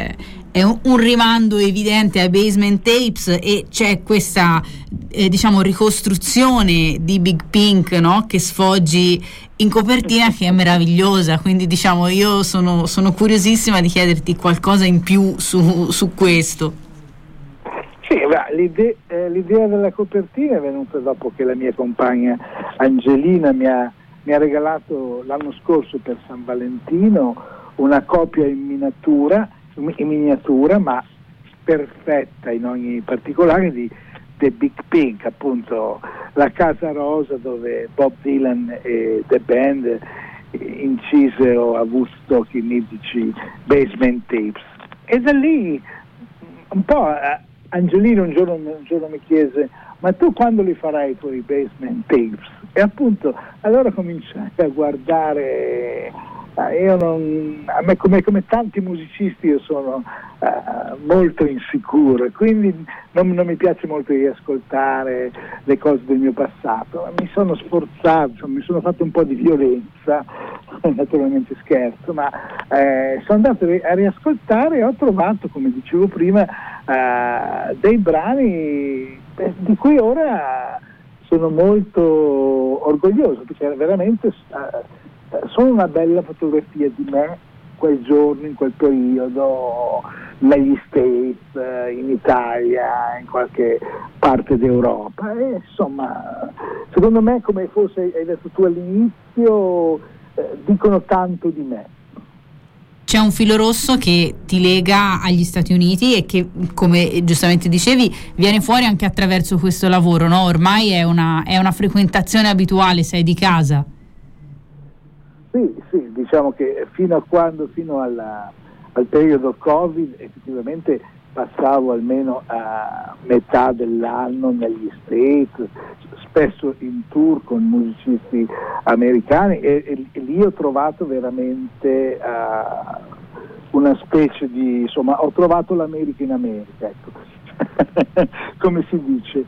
è un, un rimando evidente ai Basement Tapes, e c'è questa eh, diciamo ricostruzione di Big Pink, no? Che sfoggi in copertina, che è meravigliosa, quindi diciamo io sono, sono curiosissima di chiederti qualcosa in più su, su questo. Sì, beh, l'idea, eh, l'idea della copertina è venuta dopo che la mia compagna Angelina mi ha, mi ha regalato l'anno scorso per San Valentino una copia in miniatura, in miniatura ma perfetta in ogni particolare, di The Big Pink, appunto la casa rosa dove Bob Dylan e The Band incisero a Woodstock i mitici Basement Tapes. E da lì un po' Angelino un giorno, un giorno mi chiese: ma tu quando li farai i tuoi Basement Tapes? E appunto allora cominciai a guardare. Io non, a me come, come tanti musicisti io sono uh, molto insicuro, quindi non, non mi piace molto riascoltare le cose del mio passato. Mi sono sforzato, cioè, mi sono fatto un po' di violenza, naturalmente scherzo, ma eh, sono andato a riascoltare e ho trovato, come dicevo prima, uh, dei brani di cui ora sono molto orgoglioso, perché veramente uh, sono una bella fotografia di me quel giorno, in quel periodo, negli States, in Italia, in qualche parte d'Europa. E insomma, secondo me, come forse hai detto tu all'inizio, eh, dicono tanto di me. C'è un filo rosso che ti lega agli Stati Uniti e che, come giustamente dicevi, viene fuori anche attraverso questo lavoro, no? Ormai è una, è una frequentazione abituale, sei di casa. Sì, sì, diciamo che fino a quando, fino alla, al periodo Covid, effettivamente passavo almeno a metà dell'anno negli States, spesso in tour con musicisti americani, e, e, e lì ho trovato veramente uh, una specie di, insomma, ho trovato l'America in America, ecco, come si dice.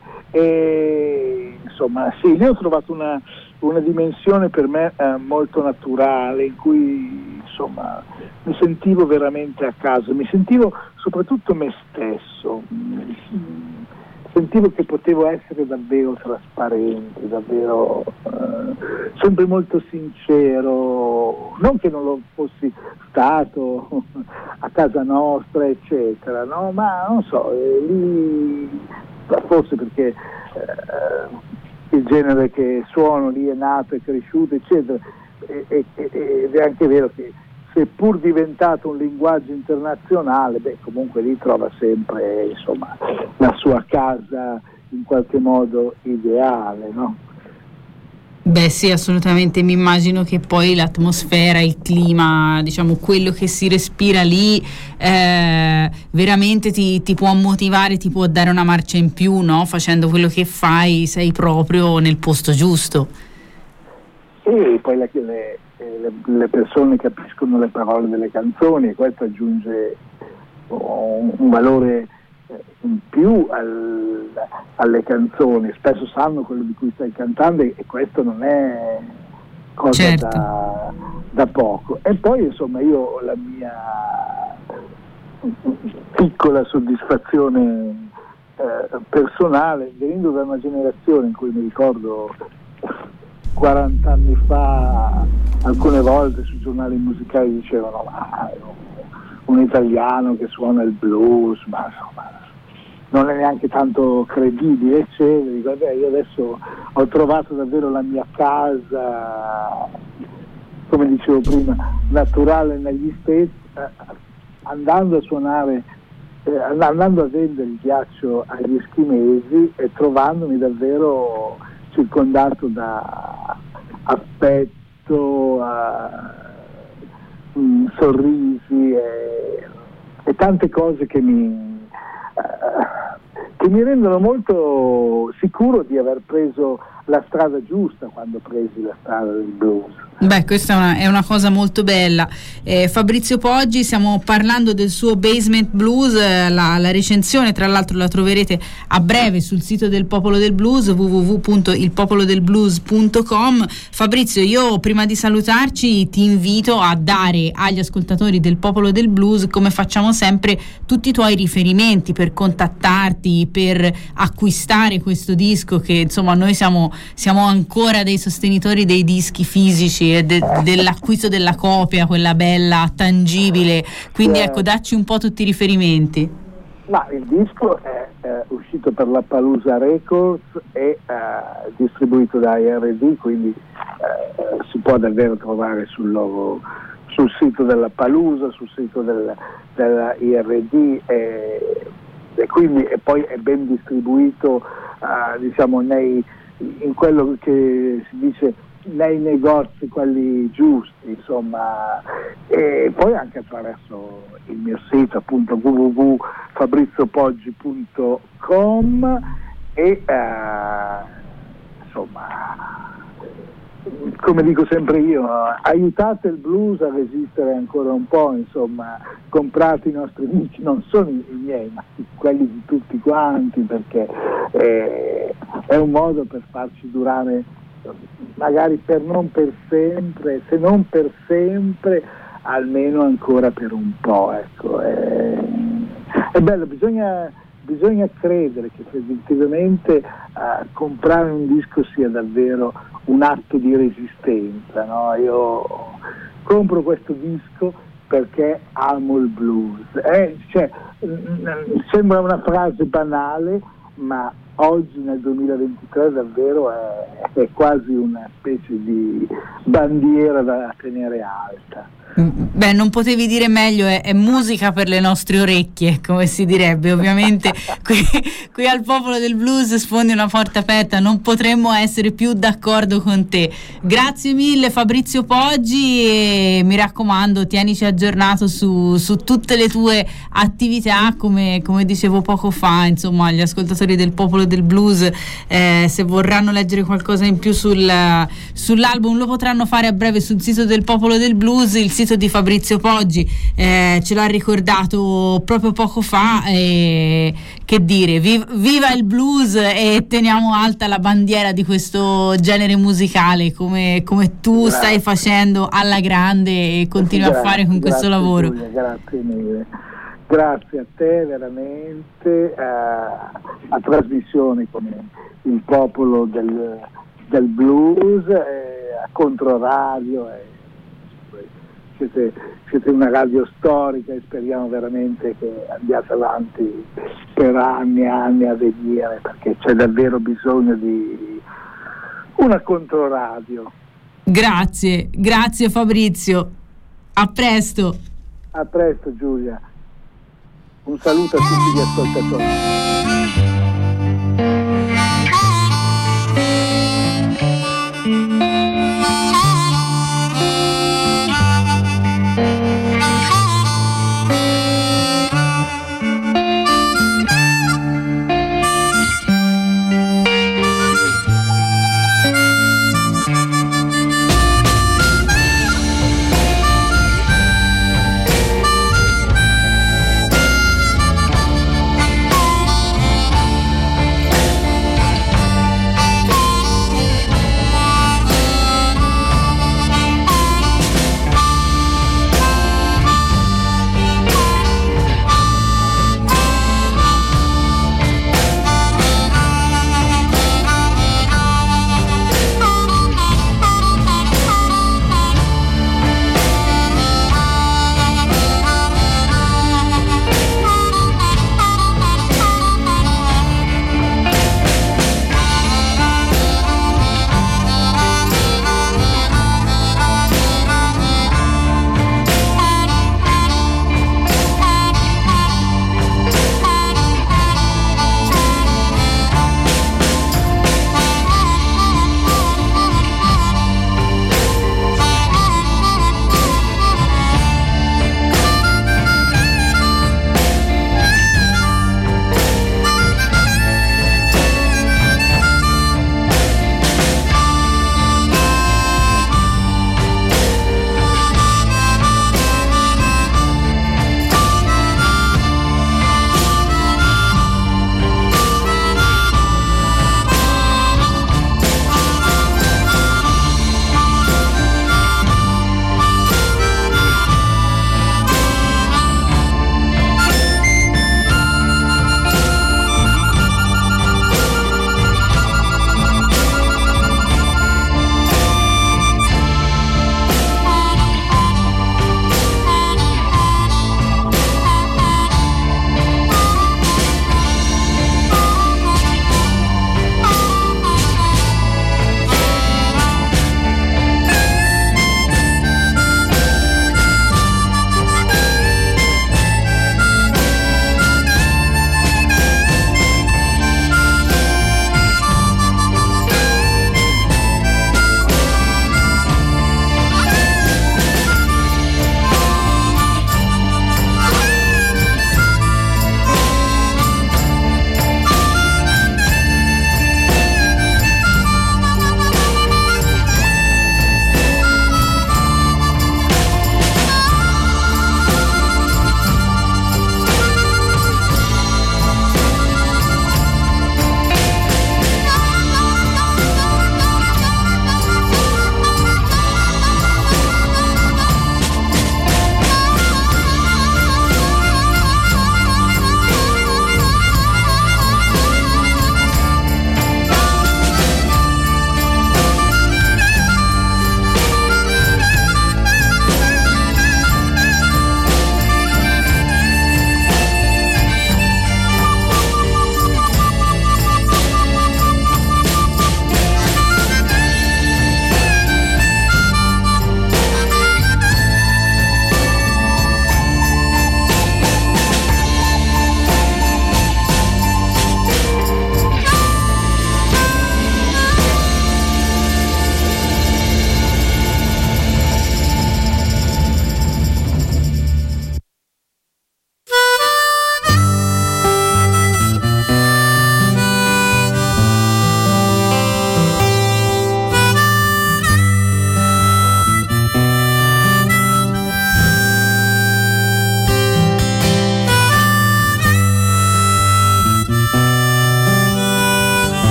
E insomma, sì, lì ho trovato una una dimensione per me eh, molto naturale, in cui insomma mi sentivo veramente a casa, mi sentivo soprattutto me stesso, sentivo che potevo essere davvero trasparente, davvero eh, sempre molto sincero, non che non lo fossi stato a casa nostra eccetera, no? Ma non so, eh, lì forse perché eh, il genere che suono lì è nato, è cresciuto eccetera, e, e, ed è anche vero che seppur diventato un linguaggio internazionale, beh, comunque lì trova sempre insomma la sua casa in qualche modo ideale, no? Beh sì, assolutamente, mi immagino che poi l'atmosfera, il clima, diciamo quello che si respira lì eh, veramente ti, ti può motivare, ti può dare una marcia in più, no? Facendo quello che fai sei proprio nel posto giusto. E poi le, le, le, le persone capiscono le parole delle canzoni, e questo aggiunge un, un valore in più al, alle canzoni, spesso sanno quello di cui stai cantando, e questo non è cosa certo. da, da poco. E poi insomma io ho la mia piccola soddisfazione eh, personale, venendo da una generazione in cui mi ricordo quaranta anni fa alcune volte sui giornali musicali dicevano ma un italiano che suona il blues, ma insomma non è neanche tanto credibile, eccetera. Dico, beh, io adesso ho trovato davvero la mia casa, come dicevo prima, naturale negli States, eh, andando a suonare, eh, andando a vendere il ghiaccio agli eschimesi e trovandomi davvero circondato da affetto, uh, mh, sorrisi e, e tante cose che mi, uh, che mi rendono molto sicuro di aver preso la strada giusta quando presi la strada del blues. Beh, questa è una, è una cosa molto bella. eh, Fabrizio Poggi, stiamo parlando del suo Basement Blues, eh, la, la recensione tra l'altro la troverete a breve sul sito del Popolo del Blues, w w w punto il popolo del blues punto com. Fabrizio, io prima di salutarci ti invito a dare agli ascoltatori del Popolo del Blues, come facciamo sempre, tutti i tuoi riferimenti per contattarti, per acquistare questo disco, che insomma noi siamo, siamo ancora dei sostenitori dei dischi fisici, De, dell'acquisto della copia, quella bella, tangibile, quindi ecco, dacci un po' tutti i riferimenti. Ma il disco è eh, uscito per la Palooza Records e eh, distribuito da I R D, quindi eh, si può davvero trovare sul loro, sul sito della Palooza, sul sito del, della I R D, e, e quindi e poi è ben distribuito eh, diciamo nei, in quello che si dice nei negozi, quelli giusti, insomma, e poi anche attraverso il mio sito, appunto w w w punto fabrizio poggi punto com, e eh, insomma, come dico sempre io, aiutate il blues a resistere ancora un po', insomma, comprate i nostri amici, non sono i miei, ma quelli di tutti quanti, perché eh, è un modo per farci durare, magari per non per sempre, se non per sempre, almeno ancora per un po', ecco. È, è bello, bisogna, bisogna credere che effettivamente uh, comprare un disco sia davvero un atto di resistenza, no? Io compro questo disco perché amo il blues, eh, cioè, mh, sembra una frase banale, ma oggi nel duemilaventitré davvero è, è quasi una specie di bandiera da tenere alta. Beh, non potevi dire meglio, è, è musica per le nostre orecchie, come si direbbe. Ovviamente qui, qui al Popolo del Blues sfondi una porta aperta, non potremmo essere più d'accordo con te. Grazie mille Fabrizio Poggi, e mi raccomando, tienici aggiornato su, su tutte le tue attività, come, come dicevo poco fa, insomma, gli ascoltatori del Popolo del Blues, eh, se vorranno leggere qualcosa in più sul, sull'album, lo potranno fare a breve sul sito del Popolo del Blues, il sito di Fabrizio Poggi, eh, ce l'ha ricordato proprio poco fa, eh, che dire, viv- viva il blues, e teniamo alta la bandiera di questo genere musicale, come, come tu grazie. Stai facendo alla grande e continui grazie, a fare con questo lavoro. Giulia, grazie mille, grazie a te veramente, eh, a trasmissioni come il Popolo del, del Blues, eh, a Controradio, eh, Siete, siete una radio storica e speriamo veramente che andiate avanti per anni e anni a venire, perché c'è davvero bisogno di una controradio. Grazie, grazie Fabrizio, a presto. A presto Giulia, un saluto a tutti gli ascoltatori.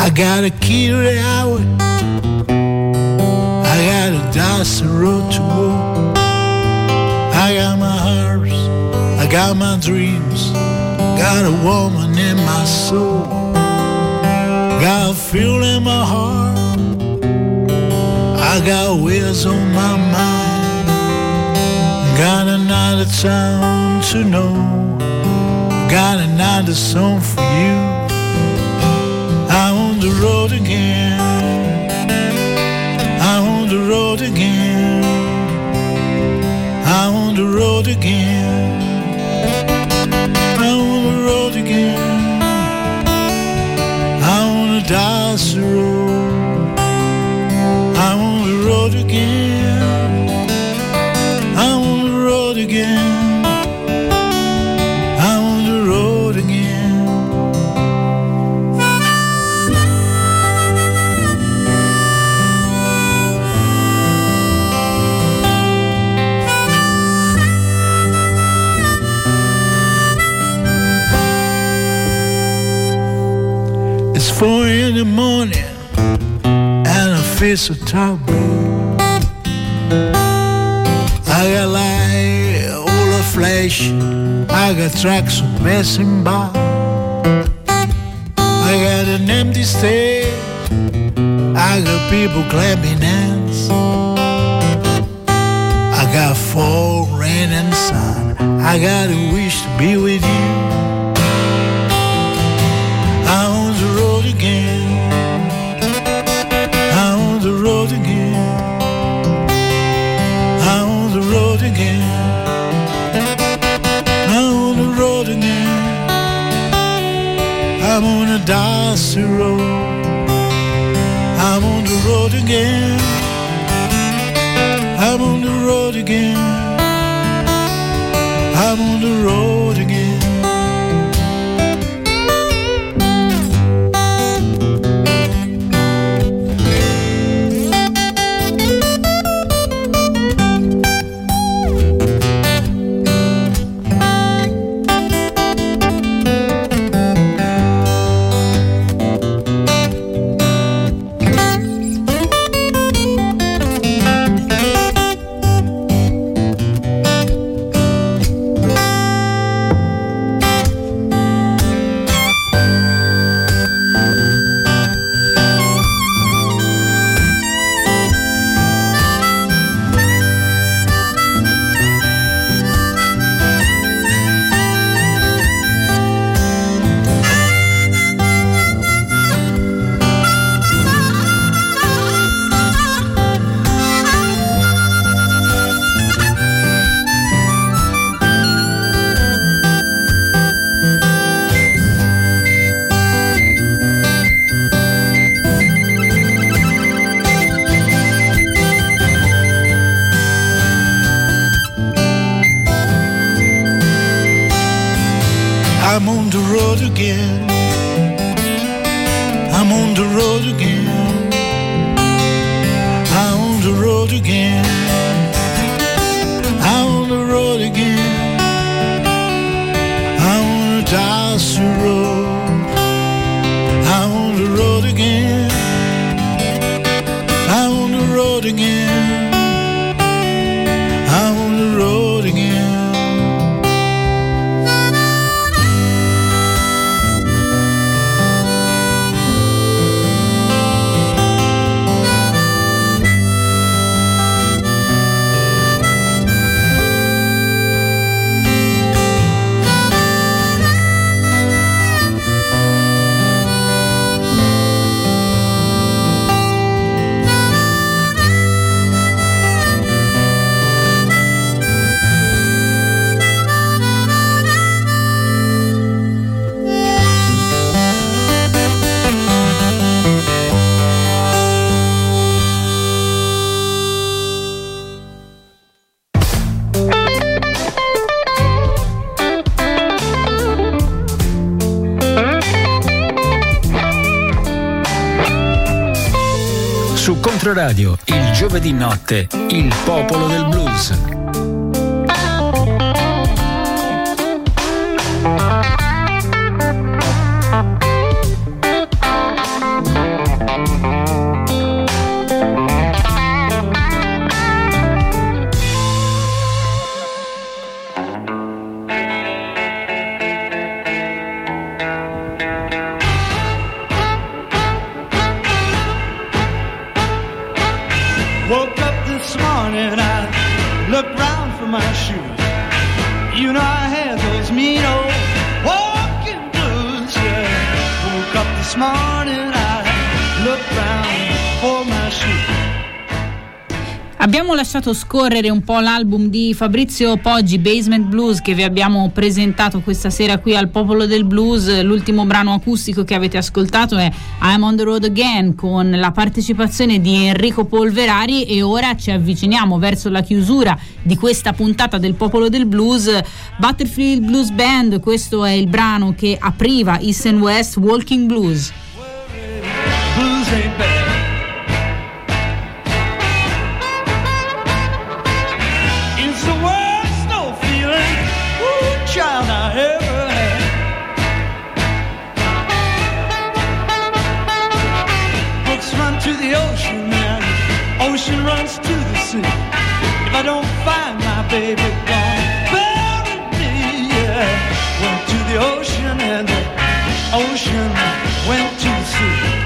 I got a key to the highway, I got a dusty road to walk. I got my hearts, I got my dreams, got a woman in my soul, got a feel in my heart, I got wheels on my mind, got another town to know, got another song for you. I'm on the road again, I'm on the road again, I'm on the road again, I'm on the road again, I'm on the dusty road, I'm on the road again, I'm on the road again, I'm on the road again. It's four in the morning and I feel so tired. I got light, all the flash, I got tracks passing by. I got an empty stage, I got people clapping hands. I got fall, rain and sun, I got a wish to be with you. I'm on the road again, I'm on the road again, I'm on the road again, I'm on the road again, I'm on a dusty road, I'm on the road again, I'm on the road again, I'm on the road again. I'm on the road again, I'm on the road again, I'm on the road again, I'm on the road again, I'm on the dusty road, I'm on the road again, I'm on the road again, I'm on the road again. Su Controradio, il giovedì notte, il popolo del blues. morning I looked round for my shoes. You know I had those mean old walking blues, yeah. Woke up this morning I looked round for my shoes. Abbiamo lasciato scorrere un po' l'album di Fabrizio Poggi, Basement Blues, che vi abbiamo presentato questa sera qui al Popolo del Blues. L'ultimo brano acustico che avete ascoltato è I'm on the Road Again, con la partecipazione di Enrico Polverari, e ora ci avviciniamo verso la chiusura di questa puntata del Popolo del Blues. Butterfield Blues Band, questo è il brano che apriva East and West, Walking Blues. Blues ain't bad. Child I ever had. Books run to the ocean and ocean runs to the sea. If I don't find my baby gone, bury me, yeah. Went to the ocean and the ocean went to the sea.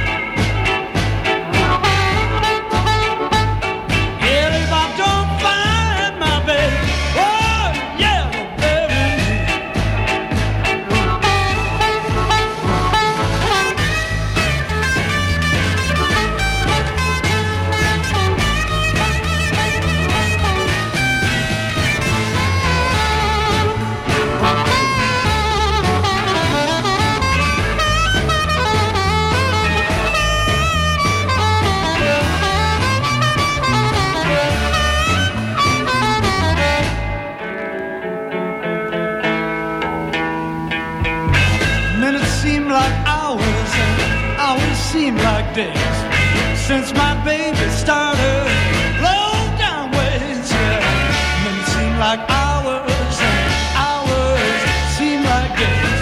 Like days since my baby started low down ways, yeah. Minutes seem like hours and hours seem like days.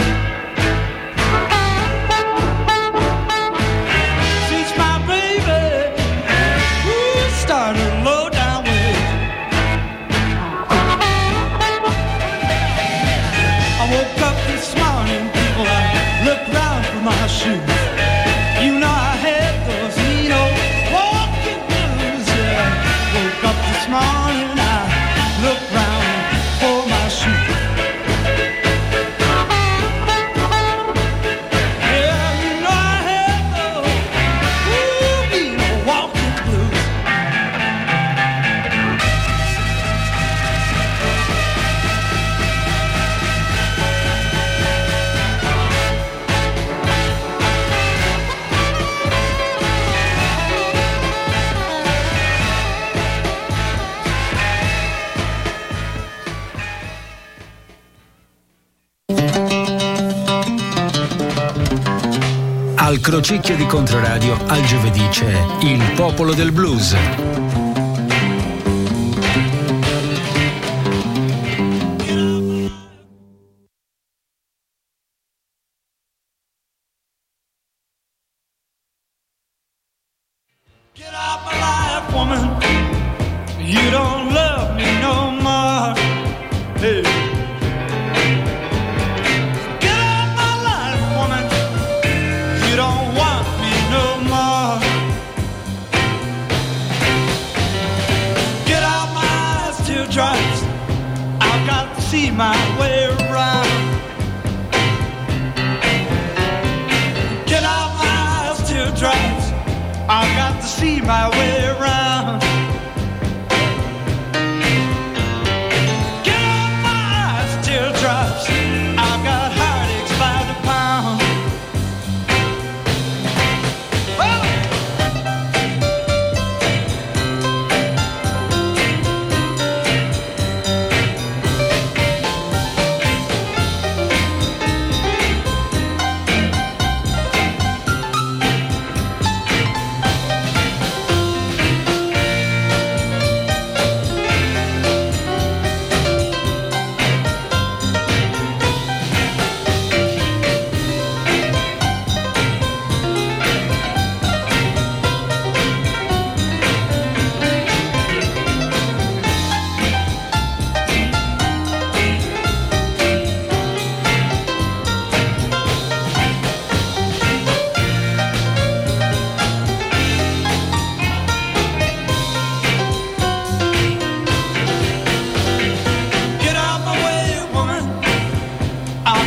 Since my baby ooh, started low down ways, I woke up this morning, people, I looked round for my shoes. You know I had those mean old walking blues, yeah. Woke up this morning, I looked round for my shoes. Yeah, you know I had those ooh, mean old walking blues. Al crocicchio di Controradio al giovedì c'è il Popolo del Blues. Get out my life, woman. You don't love me no more. Hey. Get out my life, woman. You don't want me no more.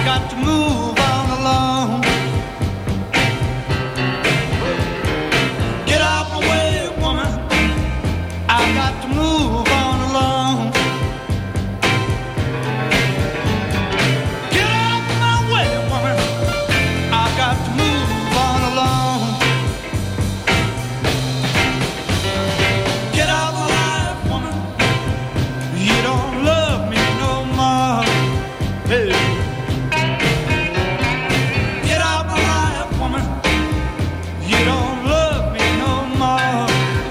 got to move on along. Get out my way, woman. I got to move on along. Get out my way, woman. I got to move on along. Get out my life, woman. You don't love me no more. Hey. Get out my life, woman. You don't love me no more.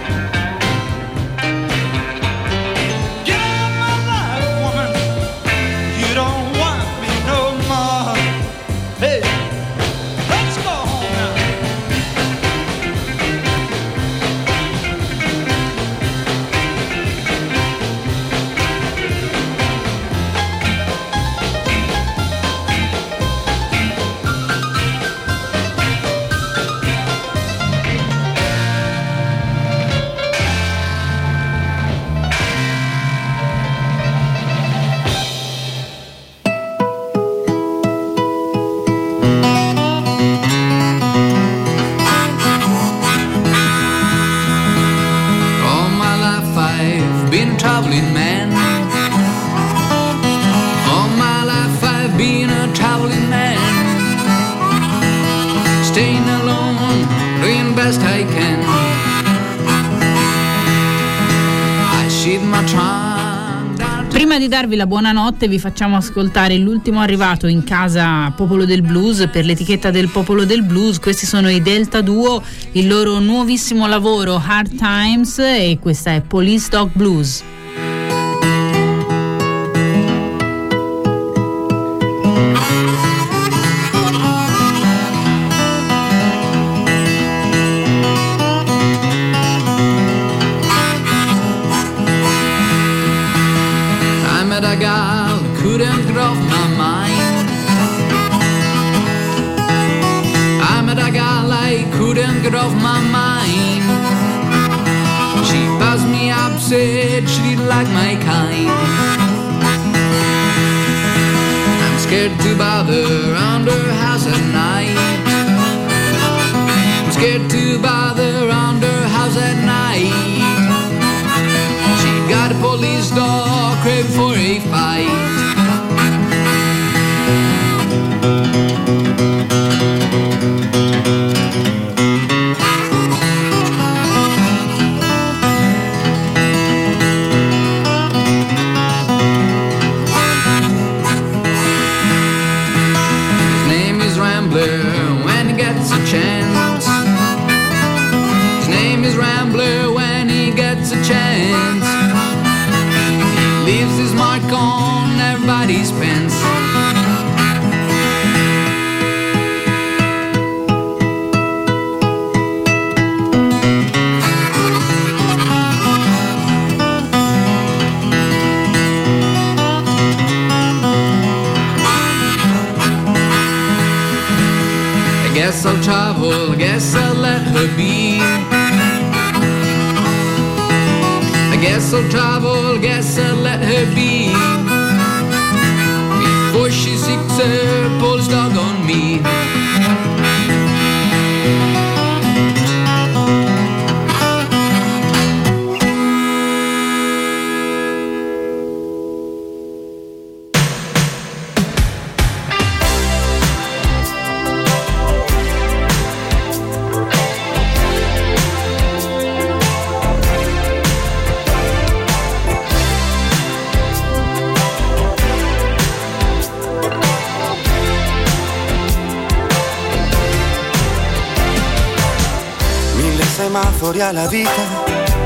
Get out my life, woman. You don't want me no more. Hey, let's go home now. All my life I've been a traveling man. All my life I've been a traveling man. Staying alone, doing best I can. I sheathe my trunk. Prima di darvi la buonanotte vi facciamo ascoltare l'ultimo arrivato in casa Popolo del Blues per l'etichetta del Popolo del Blues. Questi sono i Delta Duo, il loro nuovissimo lavoro Hard Times, e questa è Police Dog Blues. I met a gal who couldn't get off my mind. I met a gal I couldn't get off my mind. She passed me up, said she didn't like my kind. I'm scared to bother around her house at night. I'm scared to bother around her house at night. She got a police dog, craving for a fight. His name is Rambler when he gets a chance. His name is Rambler when he gets a chance. He leaves his mark on everybody's pants. I guess I'll travel, I guess I'll let her be. I guess I'll travel, guess I'll let her be. Before she seeks her police dog on me. Semafori alla vita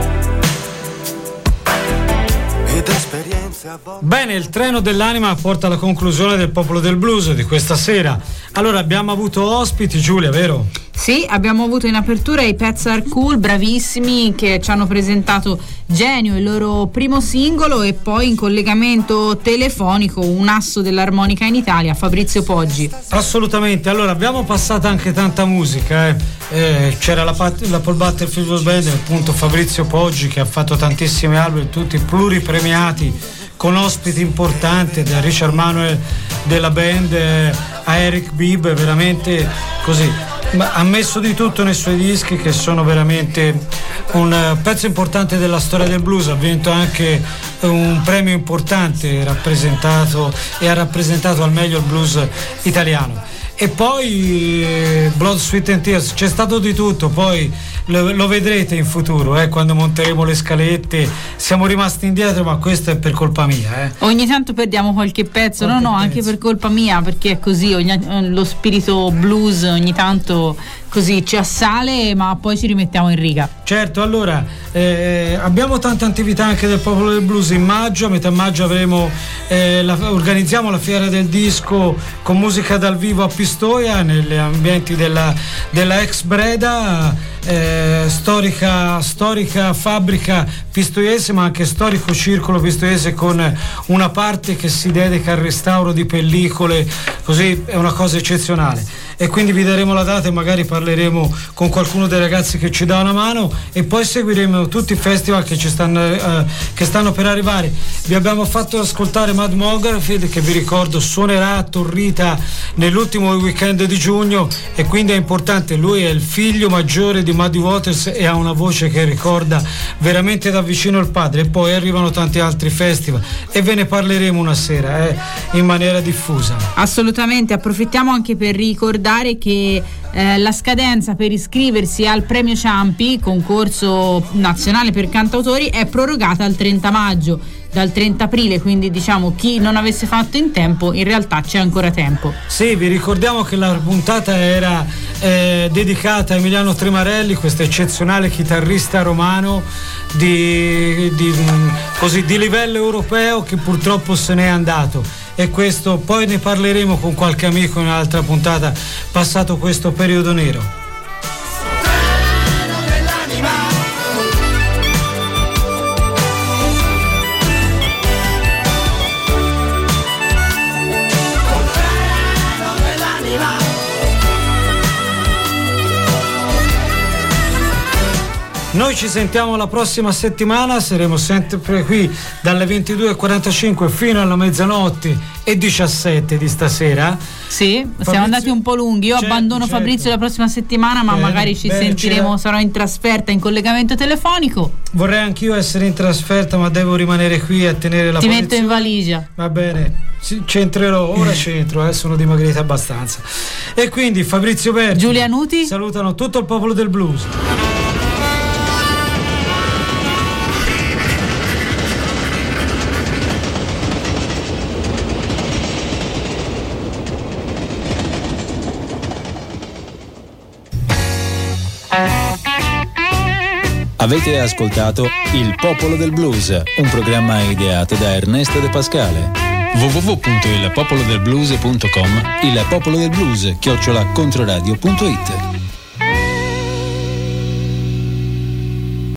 ed esperienze a volte. Bene, il treno dell'anima porta alla conclusione del Popolo del Blues di questa sera. Allora, abbiamo avuto ospiti, Giulia, vero? Sì, abbiamo avuto in apertura i Pets Are Cool, bravissimi, che ci hanno presentato Genio, il loro primo singolo, e poi in collegamento telefonico un asso dell'armonica in Italia, Fabrizio Poggi. Assolutamente. Allora, abbiamo passato anche tanta musica, eh. Eh, c'era la, la Paul Butterfield Band, appunto Fabrizio Poggi, che ha fatto tantissimi album, tutti pluripremiati con ospiti importanti, da Richard Manuel della band eh, a Eric Bibb, veramente così. Ma ha messo di tutto nei suoi dischi, che sono veramente un uh, pezzo importante della storia del blues. Ha vinto anche un premio importante, rappresentato e ha rappresentato al meglio il blues italiano. E poi eh, Blood, Sweat and Tears, c'è stato di tutto, poi lo, lo vedrete in futuro, eh, quando monteremo le scalette. Siamo rimasti indietro, ma questo è per colpa mia. Eh. Ogni tanto perdiamo qualche pezzo, qualche no no, pezzo. Anche per colpa mia, perché è così, ogni, lo spirito blues ogni tanto così ci assale, ma poi ci rimettiamo in riga. Certo, allora eh, abbiamo tante attività anche del Popolo del Blues in maggio. A metà maggio avremo eh, la, organizziamo la fiera del disco con musica dal vivo a Pistoia, negli ambienti della, della ex Breda, eh, storica, storica fabbrica pistoiese, ma anche storico circolo pistoiese, con una parte che si dedica al restauro di pellicole, così è una cosa eccezionale. E quindi vi daremo la data e magari parleremo con qualcuno dei ragazzi che ci dà una mano, e poi seguiremo tutti i festival che ci stanno, eh, che stanno per arrivare. Vi abbiamo fatto ascoltare Mad Mogarfield, che vi ricordo suonerà a Torrita nell'ultimo weekend di giugno, e quindi è importante. Lui è il figlio maggiore di Muddy Waters e ha una voce che ricorda veramente da vicino il padre. E poi arrivano tanti altri festival e ve ne parleremo una sera eh, in maniera diffusa. Assolutamente, approfittiamo anche per ricordare che eh, la scadenza per iscriversi al Premio Ciampi, concorso nazionale per cantautori, è prorogata al trenta maggio, dal trenta aprile, quindi diciamo chi non avesse fatto in tempo, in realtà c'è ancora tempo. Sì, vi ricordiamo che la puntata era eh, dedicata a Emiliano Tremarelli, questo eccezionale chitarrista romano di, di, così, di livello europeo, che purtroppo se n'è andato. E questo poi ne parleremo con qualche amico in un'altra puntata, passato questo periodo nero. Noi ci sentiamo la prossima settimana, saremo sempre qui dalle ventidue e quarantacinque fino alla mezzanotte e diciassette di stasera. Sì, Fabrizio... siamo andati un po' lunghi. Io certo, abbandono certo. Fabrizio la prossima settimana, ma bene, magari ci bene, sentiremo, sarò in trasferta in collegamento telefonico. Vorrei anch'io essere in trasferta, ma devo rimanere qui a tenere la Ti posizione. metto in valigia. Va bene, c'entrerò, ora c'entro, eh, sono dimagrita abbastanza. E quindi Fabrizio Berti, Giulia Nuti salutano tutto il popolo del blues. Avete ascoltato Il Popolo del Blues, un programma ideato da Ernesto De Pascale. w w w punto il popolo del blues punto com, il popolo del blues chiocciola controradio punto it.